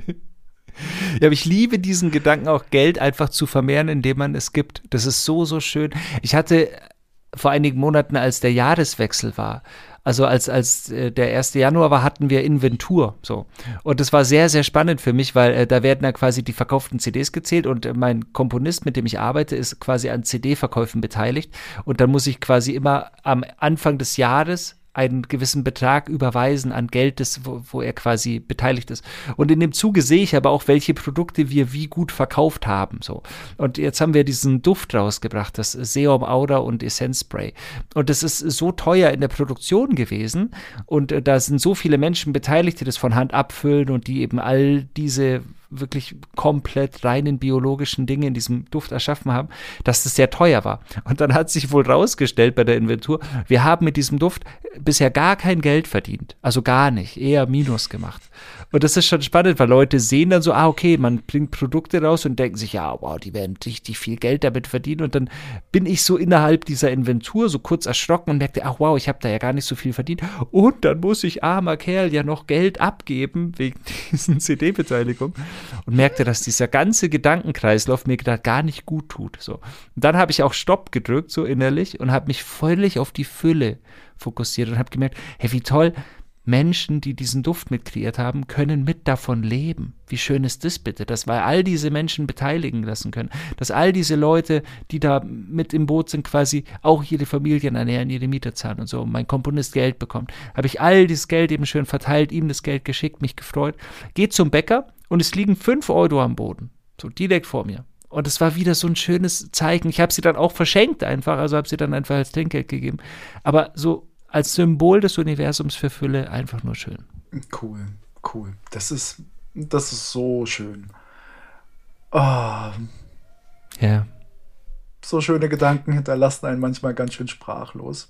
Ja, aber ich liebe diesen Gedanken auch, Geld einfach zu vermehren, indem man es gibt. Das ist so, so schön. Ich hatte vor einigen Monaten, als der Jahreswechsel war, also als der 1. Januar war, hatten wir Inventur. So. Und das war sehr, sehr spannend für mich, weil da werden dann quasi die verkauften CDs gezählt und mein Komponist, mit dem ich arbeite, ist quasi an CD-Verkäufen beteiligt. Und dann muss ich quasi immer am Anfang des Jahres einen gewissen Betrag überweisen an Geld, wo er quasi beteiligt ist. Und in dem Zuge sehe ich aber auch, welche Produkte wir wie gut verkauft haben. So. Und jetzt haben wir diesen Duft rausgebracht, das Seum Aura und Essence Spray. Und das ist so teuer in der Produktion gewesen. Und da sind so viele Menschen beteiligt, die das von Hand abfüllen und die eben all diese wirklich komplett reinen biologischen Dinge in diesem Duft erschaffen haben, dass das sehr teuer war. Und dann hat sich wohl rausgestellt bei der Inventur, wir haben mit diesem Duft bisher gar kein Geld verdient. Also gar nicht, eher Minus gemacht. Und das ist schon spannend, weil Leute sehen dann so, okay, man bringt Produkte raus und denken sich, ja, wow, die werden richtig viel Geld damit verdienen. Und dann bin ich so innerhalb dieser Inventur so kurz erschrocken und merkte, ach wow, ich habe da ja gar nicht so viel verdient. Und dann muss ich, armer Kerl, ja noch Geld abgeben wegen diesen CD-Beteiligung. Und merkte, dass dieser ganze Gedankenkreislauf mir gerade gar nicht gut tut. So. Und dann habe ich auch Stopp gedrückt, so innerlich, und habe mich völlig auf die Fülle fokussiert und habe gemerkt, hey, wie toll, Menschen, die diesen Duft mit kreiert haben, können mit davon leben. Wie schön ist das bitte, dass wir all diese Menschen beteiligen lassen können, dass all diese Leute, die da mit im Boot sind, quasi auch ihre Familien ernähren, ihre Miete zahlen und so, und mein Komponist Geld bekommt. Habe ich all dieses Geld eben schön verteilt, ihm das Geld geschickt, mich gefreut. Geht zum Bäcker und es liegen 5 Euro am Boden, so direkt vor mir. Und es war wieder so ein schönes Zeichen. Ich habe sie dann auch verschenkt einfach, also habe sie dann einfach als Trinkgeld gegeben. Aber so als Symbol des Universums für Fülle einfach nur schön. Cool, cool. Das ist so schön. Oh, Ja. so schöne Gedanken hinterlassen einen manchmal ganz schön sprachlos.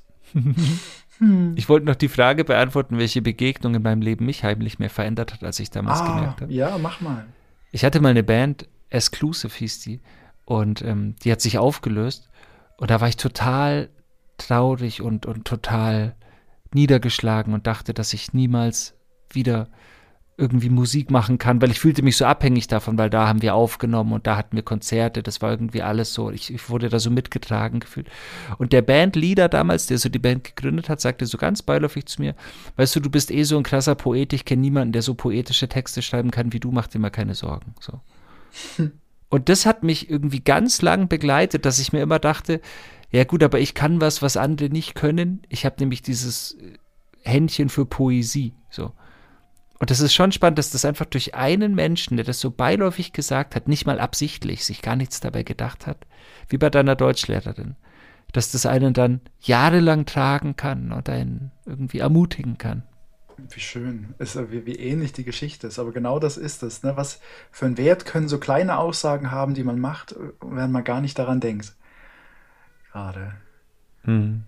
Ich wollte noch die Frage beantworten, welche Begegnung in meinem Leben mich heimlich mehr verändert hat, als ich damals gemerkt habe. Ja, mach mal. Ich hatte mal eine Band, Exclusive hieß die, und die hat sich aufgelöst. Und da war ich total traurig und total niedergeschlagen und dachte, dass ich niemals wieder irgendwie Musik machen kann, weil ich fühlte mich so abhängig davon, weil da haben wir aufgenommen und da hatten wir Konzerte, das war irgendwie alles so, ich wurde da so mitgetragen gefühlt. Und der Bandleader damals, der so die Band gegründet hat, sagte so ganz beiläufig zu mir, weißt du bist so ein krasser Poet, ich kenne niemanden, der so poetische Texte schreiben kann wie du, mach dir mal keine Sorgen. So. Und das hat mich irgendwie ganz lang begleitet, dass ich mir immer dachte, ja gut, aber ich kann was andere nicht können. Ich habe nämlich dieses Händchen für Poesie. So. Und das ist schon spannend, dass das einfach durch einen Menschen, der das so beiläufig gesagt hat, nicht mal absichtlich, sich gar nichts dabei gedacht hat, wie bei deiner Deutschlehrerin, dass das einen dann jahrelang tragen kann und einen irgendwie ermutigen kann. Wie schön. Wie ähnlich die Geschichte ist. Aber genau das ist es. Ne? Was für einen Wert können so kleine Aussagen haben, die man macht, wenn man gar nicht daran denkt. Gerade. Mhm.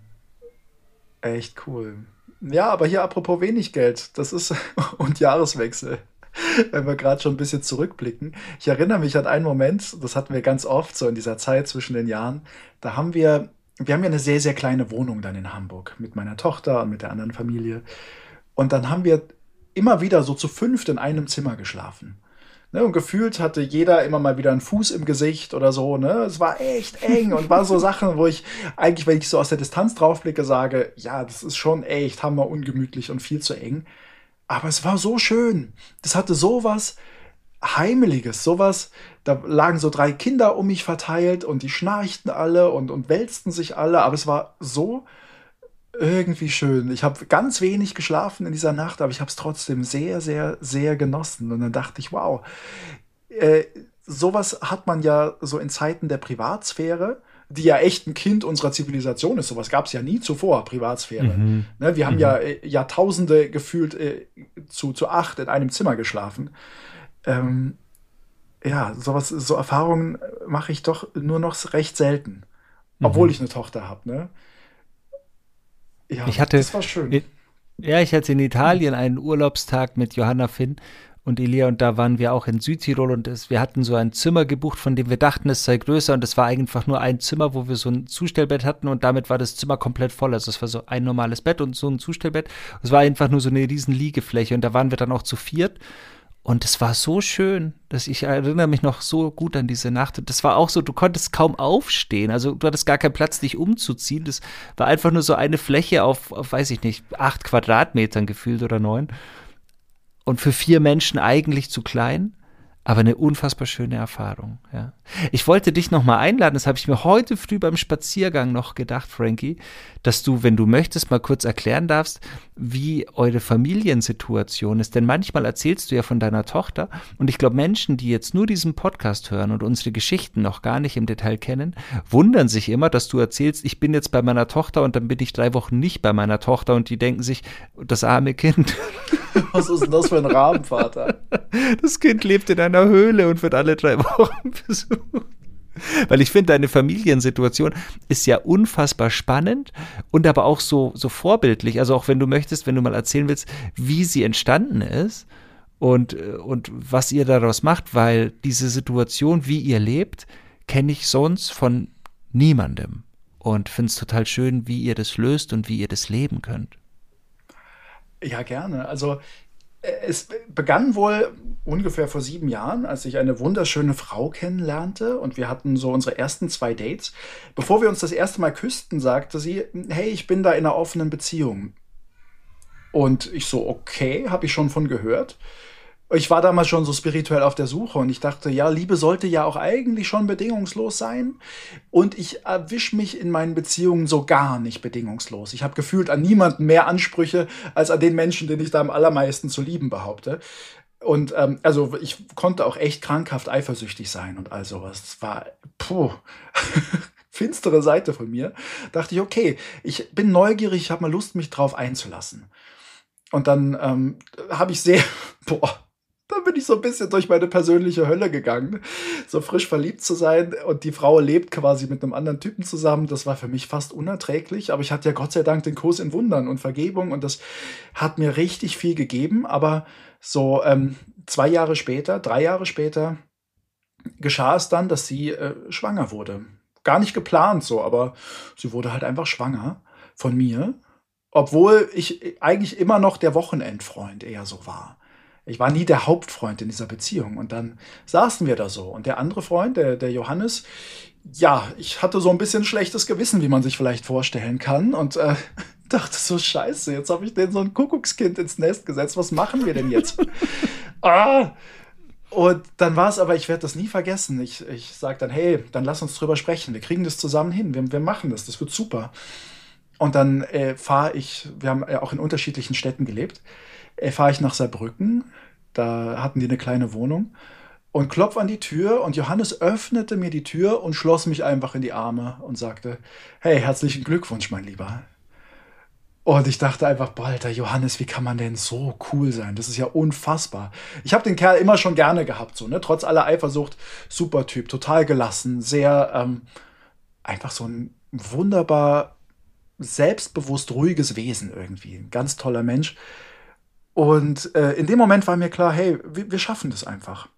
Echt cool. Ja, aber hier apropos wenig Geld, das ist und Jahreswechsel, wenn wir gerade schon ein bisschen zurückblicken. Ich erinnere mich an einen Moment, das hatten wir ganz oft so in dieser Zeit zwischen den Jahren. Da wir haben ja eine sehr, sehr kleine Wohnung dann in Hamburg mit meiner Tochter und mit der anderen Familie. Und dann haben wir immer wieder so zu 5 in einem Zimmer geschlafen. Ne, und gefühlt hatte jeder immer mal wieder einen Fuß im Gesicht oder so. Ne? Es war echt eng und war so Sachen, wo ich eigentlich, wenn ich so aus der Distanz draufblicke, sage, ja, das ist schon echt hammer ungemütlich und viel zu eng. Aber es war so schön. Das hatte sowas Heimeliges, sowas. Da lagen so 3 Kinder um mich verteilt und die schnarchten alle und wälzten sich alle. Aber es war so irgendwie schön. Ich habe ganz wenig geschlafen in dieser Nacht, aber ich habe es trotzdem sehr, sehr, sehr genossen. Und dann dachte ich, wow, äh, sowas hat man ja so in Zeiten der Privatsphäre, die ja echt ein Kind unserer Zivilisation ist. Sowas gab es ja nie zuvor, Privatsphäre. Mhm. Ne, wir haben ja Jahrtausende gefühlt zu 8 in einem Zimmer geschlafen. Ähm, ja, so Erfahrungen mache ich doch nur noch recht selten. Obwohl Mhm. ich eine Tochter habe, ne? Ja, Ich hatte, das war schön. ja, ich hatte in Italien einen Urlaubstag mit Johanna Finn und Elia, und da waren wir auch in Südtirol und wir hatten so ein Zimmer gebucht, von dem wir dachten, es sei größer, und es war einfach nur ein Zimmer, wo wir so ein Zustellbett hatten, und damit war das Zimmer komplett voll. Also es war so ein normales Bett und so ein Zustellbett. Es war einfach nur so eine riesen Liegefläche, und da waren wir dann auch zu viert. Und es war so schön, dass ich erinnere mich noch so gut an diese Nacht. Und das war auch so, du konntest kaum aufstehen. Also du hattest gar keinen Platz, dich umzuziehen. Das war einfach nur so eine Fläche auf weiß ich nicht, 8 Quadratmetern gefühlt oder 9. Und für 4 Menschen eigentlich zu klein, aber eine unfassbar schöne Erfahrung. Ja. Ich wollte dich noch mal einladen, das habe ich mir heute früh beim Spaziergang noch gedacht, Frankie, dass du, wenn du möchtest, mal kurz erklären darfst, wie eure Familiensituation ist. Denn manchmal erzählst du ja von deiner Tochter, und ich glaube, Menschen, die jetzt nur diesen Podcast hören und unsere Geschichten noch gar nicht im Detail kennen, wundern sich immer, dass du erzählst, ich bin jetzt bei meiner Tochter und dann bin ich 3 Wochen nicht bei meiner Tochter, und die denken sich, das arme Kind. Was ist denn das für ein Rahmenvater? Das Kind lebt in einer Höhle und wird alle 3 Wochen besucht. Weil ich finde, deine Familiensituation ist ja unfassbar spannend und aber auch so vorbildlich. Also auch wenn du möchtest, wenn du mal erzählen willst, wie sie entstanden ist und was ihr daraus macht, weil diese Situation, wie ihr lebt, kenne ich sonst von niemandem. Und finde es total schön, wie ihr das löst und wie ihr das leben könnt. Ja, gerne. Also es begann wohl ungefähr vor 7 Jahren, als ich eine wunderschöne Frau kennenlernte, und wir hatten so unsere ersten 2 Dates. Bevor wir uns das erste Mal küssten, sagte sie, hey, ich bin da in einer offenen Beziehung. Und ich so, okay, habe ich schon von gehört. Ich war damals schon so spirituell auf der Suche, und ich dachte, ja, Liebe sollte ja auch eigentlich schon bedingungslos sein. Und ich erwische mich in meinen Beziehungen so gar nicht bedingungslos. Ich habe gefühlt an niemanden mehr Ansprüche als an den Menschen, den ich da am allermeisten zu lieben behaupte. Und also ich konnte auch echt krankhaft eifersüchtig sein und all sowas. Das war, finstere Seite von mir. Dachte ich, okay, ich bin neugierig, ich habe mal Lust, mich drauf einzulassen. Und dann habe ich sehr, dann bin ich so ein bisschen durch meine persönliche Hölle gegangen, so frisch verliebt zu sein, und die Frau lebt quasi mit einem anderen Typen zusammen. Das war für mich fast unerträglich, aber ich hatte ja Gott sei Dank den Kurs in Wundern und Vergebung, und das hat mir richtig viel gegeben. Aber so 2 Jahre später, 3 Jahre später geschah es dann, dass sie schwanger wurde. Gar nicht geplant so, aber sie wurde halt einfach schwanger von mir, obwohl ich eigentlich immer noch der Wochenendfreund eher so war. Ich war nie der Hauptfreund in dieser Beziehung. Und dann saßen wir da so. Und der andere Freund, der Johannes, ja, ich hatte so ein bisschen schlechtes Gewissen, wie man sich vielleicht vorstellen kann. Und dachte so, scheiße, jetzt habe ich den so ein Kuckuckskind ins Nest gesetzt. Was machen wir denn jetzt? Und dann war es aber, ich werde das nie vergessen. Ich sage dann, hey, dann lass uns drüber sprechen. Wir kriegen das zusammen hin. Wir machen das wird super. Und dann fahre ich, wir haben ja auch in unterschiedlichen Städten gelebt, fahre ich nach Saarbrücken, da hatten die eine kleine Wohnung, und klopfe an die Tür, und Johannes öffnete mir die Tür und schloss mich einfach in die Arme und sagte, hey, herzlichen Glückwunsch, mein Lieber. Und ich dachte einfach, boah, Alter, Johannes, wie kann man denn so cool sein? Das ist ja unfassbar. Ich habe den Kerl immer schon gerne gehabt, so, ne? Trotz aller Eifersucht, super Typ, total gelassen, sehr, einfach so ein wunderbar selbstbewusst ruhiges Wesen irgendwie. Ein ganz toller Mensch. Und in dem Moment war mir klar, hey, wir schaffen das einfach.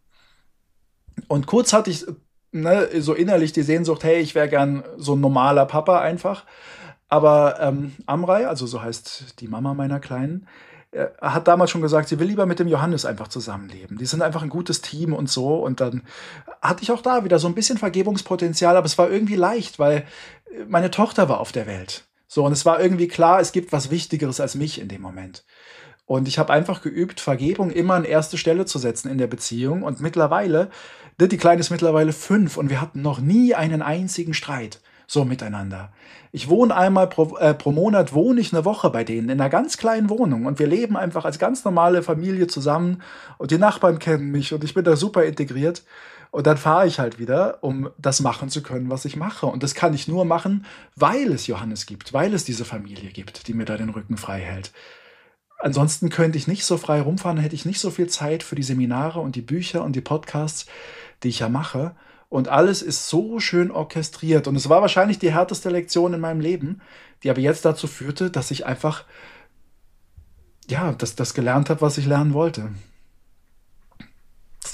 Und kurz hatte ich so innerlich die Sehnsucht, hey, ich wäre gern so ein normaler Papa einfach. Aber Amrei, also so heißt die Mama meiner Kleinen, hat damals schon gesagt, sie will lieber mit dem Johannes einfach zusammenleben. Die sind einfach ein gutes Team und so. Und dann hatte ich auch da wieder so ein bisschen Vergebungspotenzial, aber es war irgendwie leicht, weil meine Tochter war auf der Welt. So, und es war irgendwie klar, es gibt was Wichtigeres als mich in dem Moment. Und ich habe einfach geübt, Vergebung immer an erste Stelle zu setzen in der Beziehung. Und mittlerweile, die Kleine ist mittlerweile 5, und wir hatten noch nie einen einzigen Streit so miteinander. Ich wohne einmal pro Monat, wohne ich eine Woche bei denen in einer ganz kleinen Wohnung, und wir leben einfach als ganz normale Familie zusammen, und die Nachbarn kennen mich, und ich bin da super integriert. Und dann fahre ich halt wieder, um das machen zu können, was ich mache. Und das kann ich nur machen, weil es Johannes gibt, weil es diese Familie gibt, die mir da den Rücken frei hält. Ansonsten könnte ich nicht so frei rumfahren, hätte ich nicht so viel Zeit für die Seminare und die Bücher und die Podcasts, die ich ja mache. Und alles ist so schön orchestriert. Und es war wahrscheinlich die härteste Lektion in meinem Leben, die aber jetzt dazu führte, dass ich einfach, ja, das gelernt habe, was ich lernen wollte.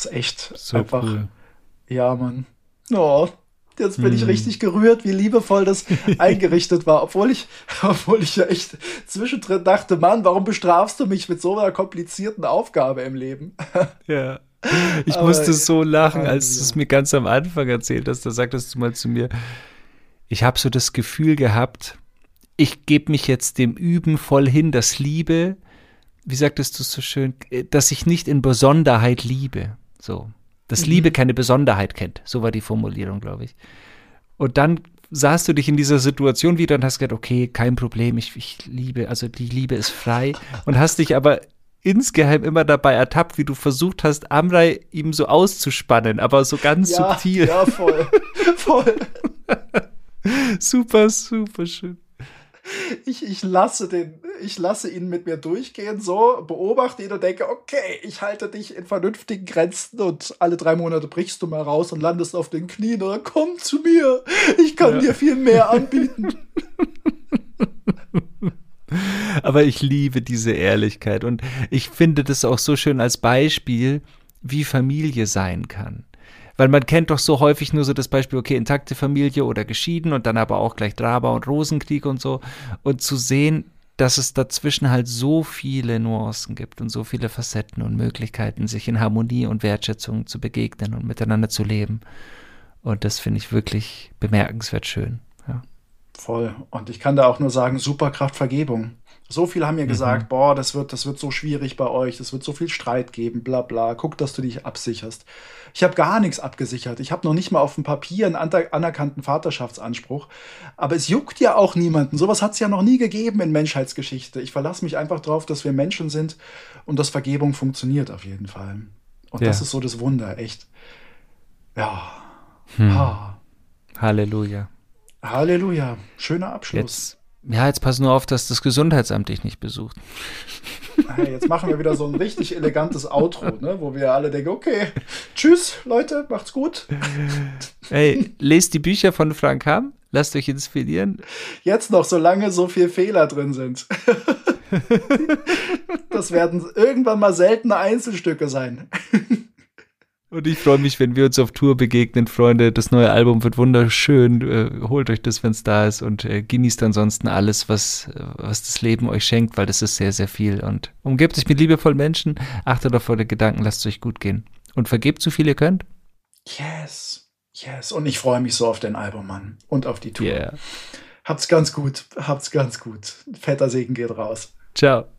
ist echt So einfach, cool. ja, Mann. Oh, jetzt bin ich richtig gerührt, wie liebevoll das eingerichtet war, obwohl ich ja echt zwischendrin dachte, Mann, warum bestrafst du mich mit so einer komplizierten Aufgabe im Leben? Ja. Ich Aber musste so lachen, als du es Halleluja. mir ganz am Anfang erzählt hast. Da sagtest du mal zu mir, ich habe so das Gefühl gehabt, ich gebe mich jetzt dem Üben voll hin, das Liebe, wie sagtest du es so schön, dass ich nicht in Besonderheit liebe. So. Dass Liebe Mhm. keine Besonderheit kennt. So war die Formulierung, glaube ich. Und dann sahst du dich in dieser Situation wieder und hast gedacht, okay, kein Problem, ich liebe, also die Liebe ist frei. Und hast dich aber insgeheim immer dabei ertappt, wie du versucht hast, Amrei ihm so auszuspannen, aber so ganz Ja, subtil. ja, voll. Voll. Super, super schön. Ich lasse ihn mit mir durchgehen, so, beobachte ihn und denke, okay, ich halte dich in vernünftigen Grenzen und alle 3 Monate brichst du mal raus und landest auf den Knien oder komm zu mir, ich kann Ja. dir viel mehr anbieten. Aber ich liebe diese Ehrlichkeit und ich finde das auch so schön als Beispiel, wie Familie sein kann. Weil man kennt doch so häufig nur so das Beispiel, okay, intakte Familie oder geschieden und dann aber auch gleich Drama und Rosenkrieg und so. Und zu sehen, dass es dazwischen halt so viele Nuancen gibt und so viele Facetten und Möglichkeiten, sich in Harmonie und Wertschätzung zu begegnen und miteinander zu leben. Und das finde ich wirklich bemerkenswert schön. Ja. Voll. Und ich kann da auch nur sagen, Superkraft Vergebung. So viele haben mir Mhm. gesagt, boah, das wird so schwierig bei euch, es wird so viel Streit geben, bla bla. Guck, dass du dich absicherst. Ich habe gar nichts abgesichert. Ich habe noch nicht mal auf dem Papier einen anerkannten Vaterschaftsanspruch. Aber es juckt ja auch niemanden. Sowas hat es ja noch nie gegeben in Menschheitsgeschichte. Ich verlasse mich einfach darauf, dass wir Menschen sind und dass Vergebung funktioniert auf jeden Fall. Und das Ja. ist so das Wunder, echt. Ja. Hm. Ha. Halleluja. Halleluja. Schöner Abschluss. Jetzt pass nur auf, dass das Gesundheitsamt dich nicht besucht. Hey, jetzt machen wir wieder so ein richtig elegantes Outro, ne, wo wir alle denken, okay, tschüss, Leute, macht's gut. Hey, lest die Bücher von Frank Hamm, lasst euch inspirieren. Jetzt noch, solange so viel Fehler drin sind. Das werden irgendwann mal seltene Einzelstücke sein. Und ich freue mich, wenn wir uns auf Tour begegnen, Freunde. Das neue Album wird wunderschön. Holt euch das, wenn es da ist und genießt ansonsten alles, was das Leben euch schenkt, weil das ist sehr, sehr viel. Und umgebt euch mit liebevollen Menschen, achtet auf eure Gedanken, lasst es euch gut gehen. Und vergebt so viel ihr könnt. Yes, yes. Und ich freue mich so auf den Album, Mann. Und auf die Tour. Yeah. Habt's ganz gut, habt's ganz gut. Fetter Segen geht raus. Ciao.